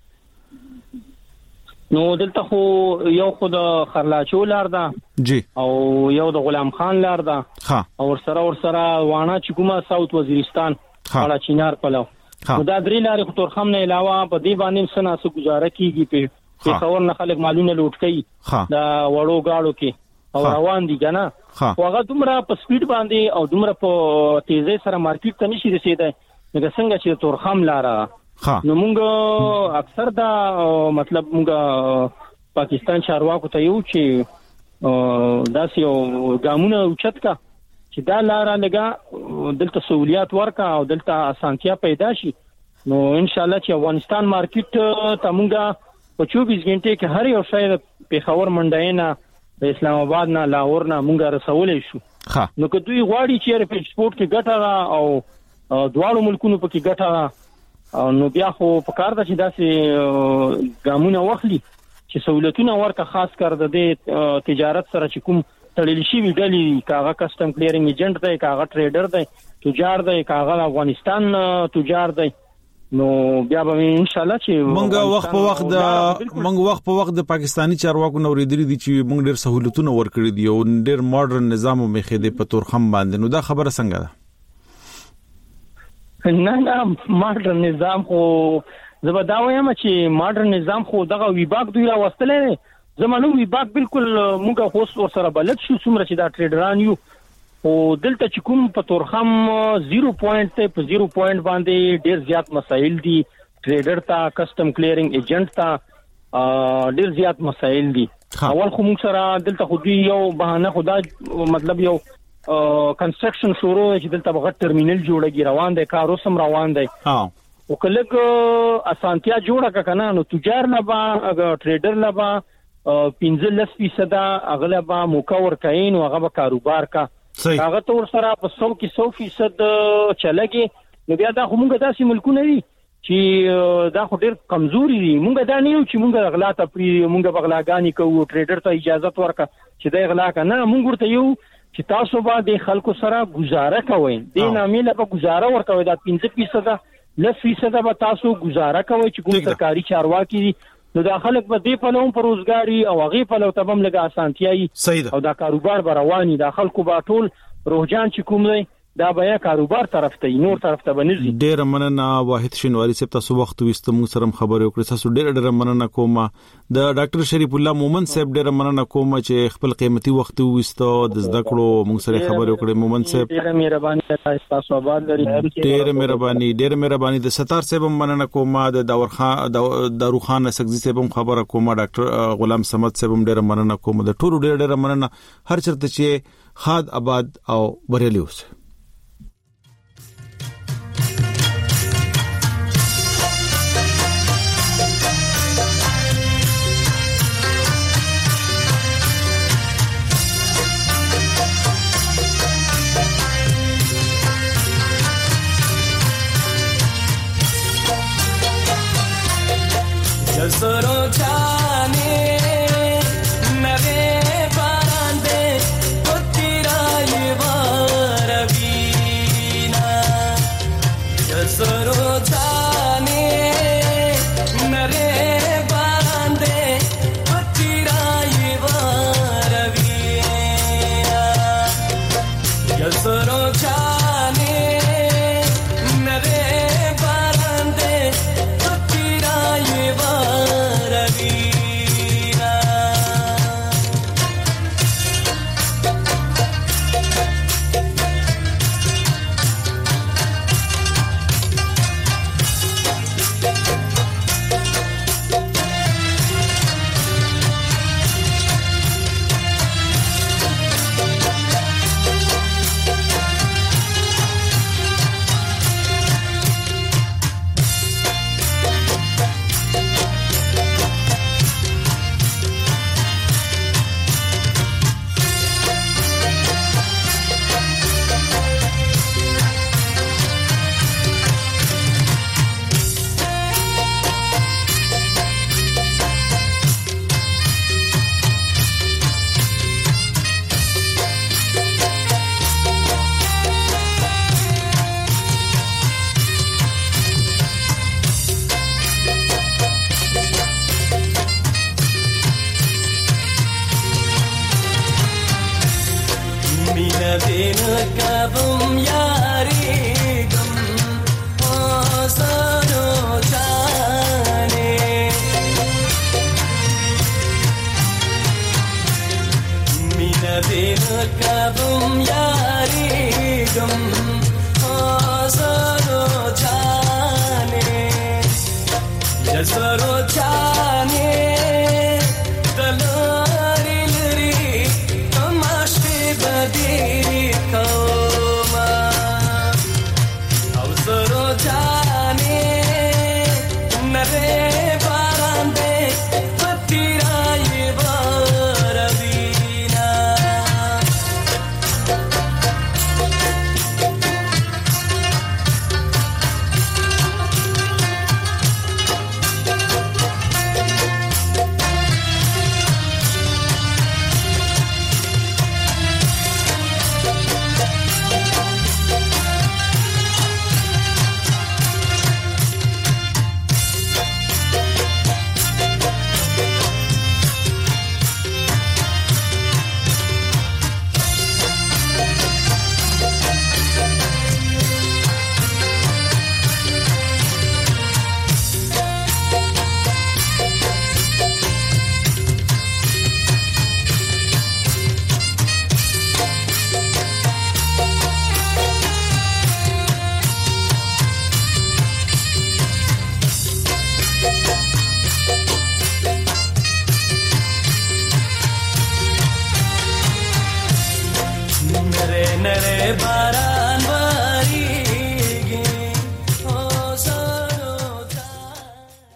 نو دلته خو یو خو د خرلاچو لار ده جی او یو د غلام خان لار ده ها او سره وانه چې کومه ساوث وزیرستان اړه چینار پلو نو دا درې لارې خو تورخم نه علاوه په دې باندې سناسو گزاره کیږي په خبر نه خلک مالونه لوټ کوي دا وړو گاړو کې او روان دي کنه هغه دومره په سپیډ باندې او دومره په تیزی سره مارکیټ ته نشي رسیدای نو څنګه چې تورخم لاره نو موږ اکثر دا مطلب موږ پاکستان چارواکو ته یو چې داسې یو ګامونه اوچت کا چې دا لاره لګه دلته سہولیات ورکا او دلته اسانتیا پیدا شي نو ان شاء الله چې افغانستان مارکیټ ته موږ په 24 غنټه کې هر یو شی په پیښور منډاینا د اسلام آباد نه لاهور نه موږ رسولې شو نو که دوی غواړي چې په ایکسپورت کې ګټه او دواړو ملکونو په کې ګټه نو بیا خو په کار ده چې داسې ګامونه واخلي چې سہولتونه ورکا خاص کر د تجارت سره چې کوم تړل شي ویډلی کاغه کسٹم کلیرینګ ایجنټ دی کاغه ټریډر دی تجار دی کاغه افغانستان تجار دی نو بیا به ان شاء الله چې مونږ وخت په وخت د پاکستانی چارواکو نو ریدري دي چې مونږ ډېر سہولتونه ورکړي دي او ډېر ماډرن نظام مخې د پتورخم باندې نو دا خبره څنګه ده نه ماډرن نظام خو زبدا وایم چې ماډرن نظام خو دغه ویباک دوی راوستلې زمونږ ویباک بالکل موږ خو سره بلد شو څومره چې دا ټریډران یو او دلته چې کوم په تورخم 0 پوینټ ته په 0 پوینټ باندې ډیر زیات مسایل دي ټریډر ته کسٹم کلیرینګ ایجنټ ته ډیر زیات مسایل دي اول خو موږ سره دلته خو دی یو بهانه خدا مطلب یو کنستراکشن شروع چې دلته بغټ ټرمینل جوړیږي روان دی کار اوسم روان دی او کله اسانتیا جوړه کنه نو تجار لبا ټریډر لبا 15% اغلبا موکور کاین او هغه کاروبار کا هغه تور سره په 100% چلګي نو بیا دا همغه داسې ملکونه دي چې دا خو ډیر کمزوري دي مونږ دا نه یو چې مونږ غلا ته پری مونږ بغلاګانی کوو ټریډر ته اجازه ورکړه چې دا غلا کنه مونږ ورته یو چې تاسو باندې خلکو سره گزاره کوئ دې نامې له گزاره ورکوي دا 15% 10% به تاسو گزاره کوئ چې کوم سرکاري چارواکي نو دا خلک به دې په لوم پر روزګاری او هغه په لو تبم لګه اسانتیاي او دا کاروبار رواني دا خلکو با ټول روجان چې کوم دی دا بیا کاروبار طرف ته نور طرف ته بنځي ډیر مننه واحد شینواری صاحب تاسو وخت وست مو سره خبرې وکړې تاسو ډیر مننه کوم د ډاکټر شریف الله مومن صاحب ډیر مننه کوم چې خپل قیمتي وخت وستو د زده کړو مو سره خبرې وکړې مومن صاحب ډیر مهرباني تاسو آباد لري ډیر مهرباني د ستار صاحب مننه کوم د داروخان سګزي صاحب خبره کوم ډاکټر غلام صمد صاحب ډیر مننه کوم د ټولو ډیر مننه هر چرته چې خاد آباد او بریالي اوسه जसरो जाने नवे बांधे तेरा ये वारवीना जसरो जाने नवे बांधे तेरा ये वारवीना जसरो जाने नवे बांधे तेरा ये Nare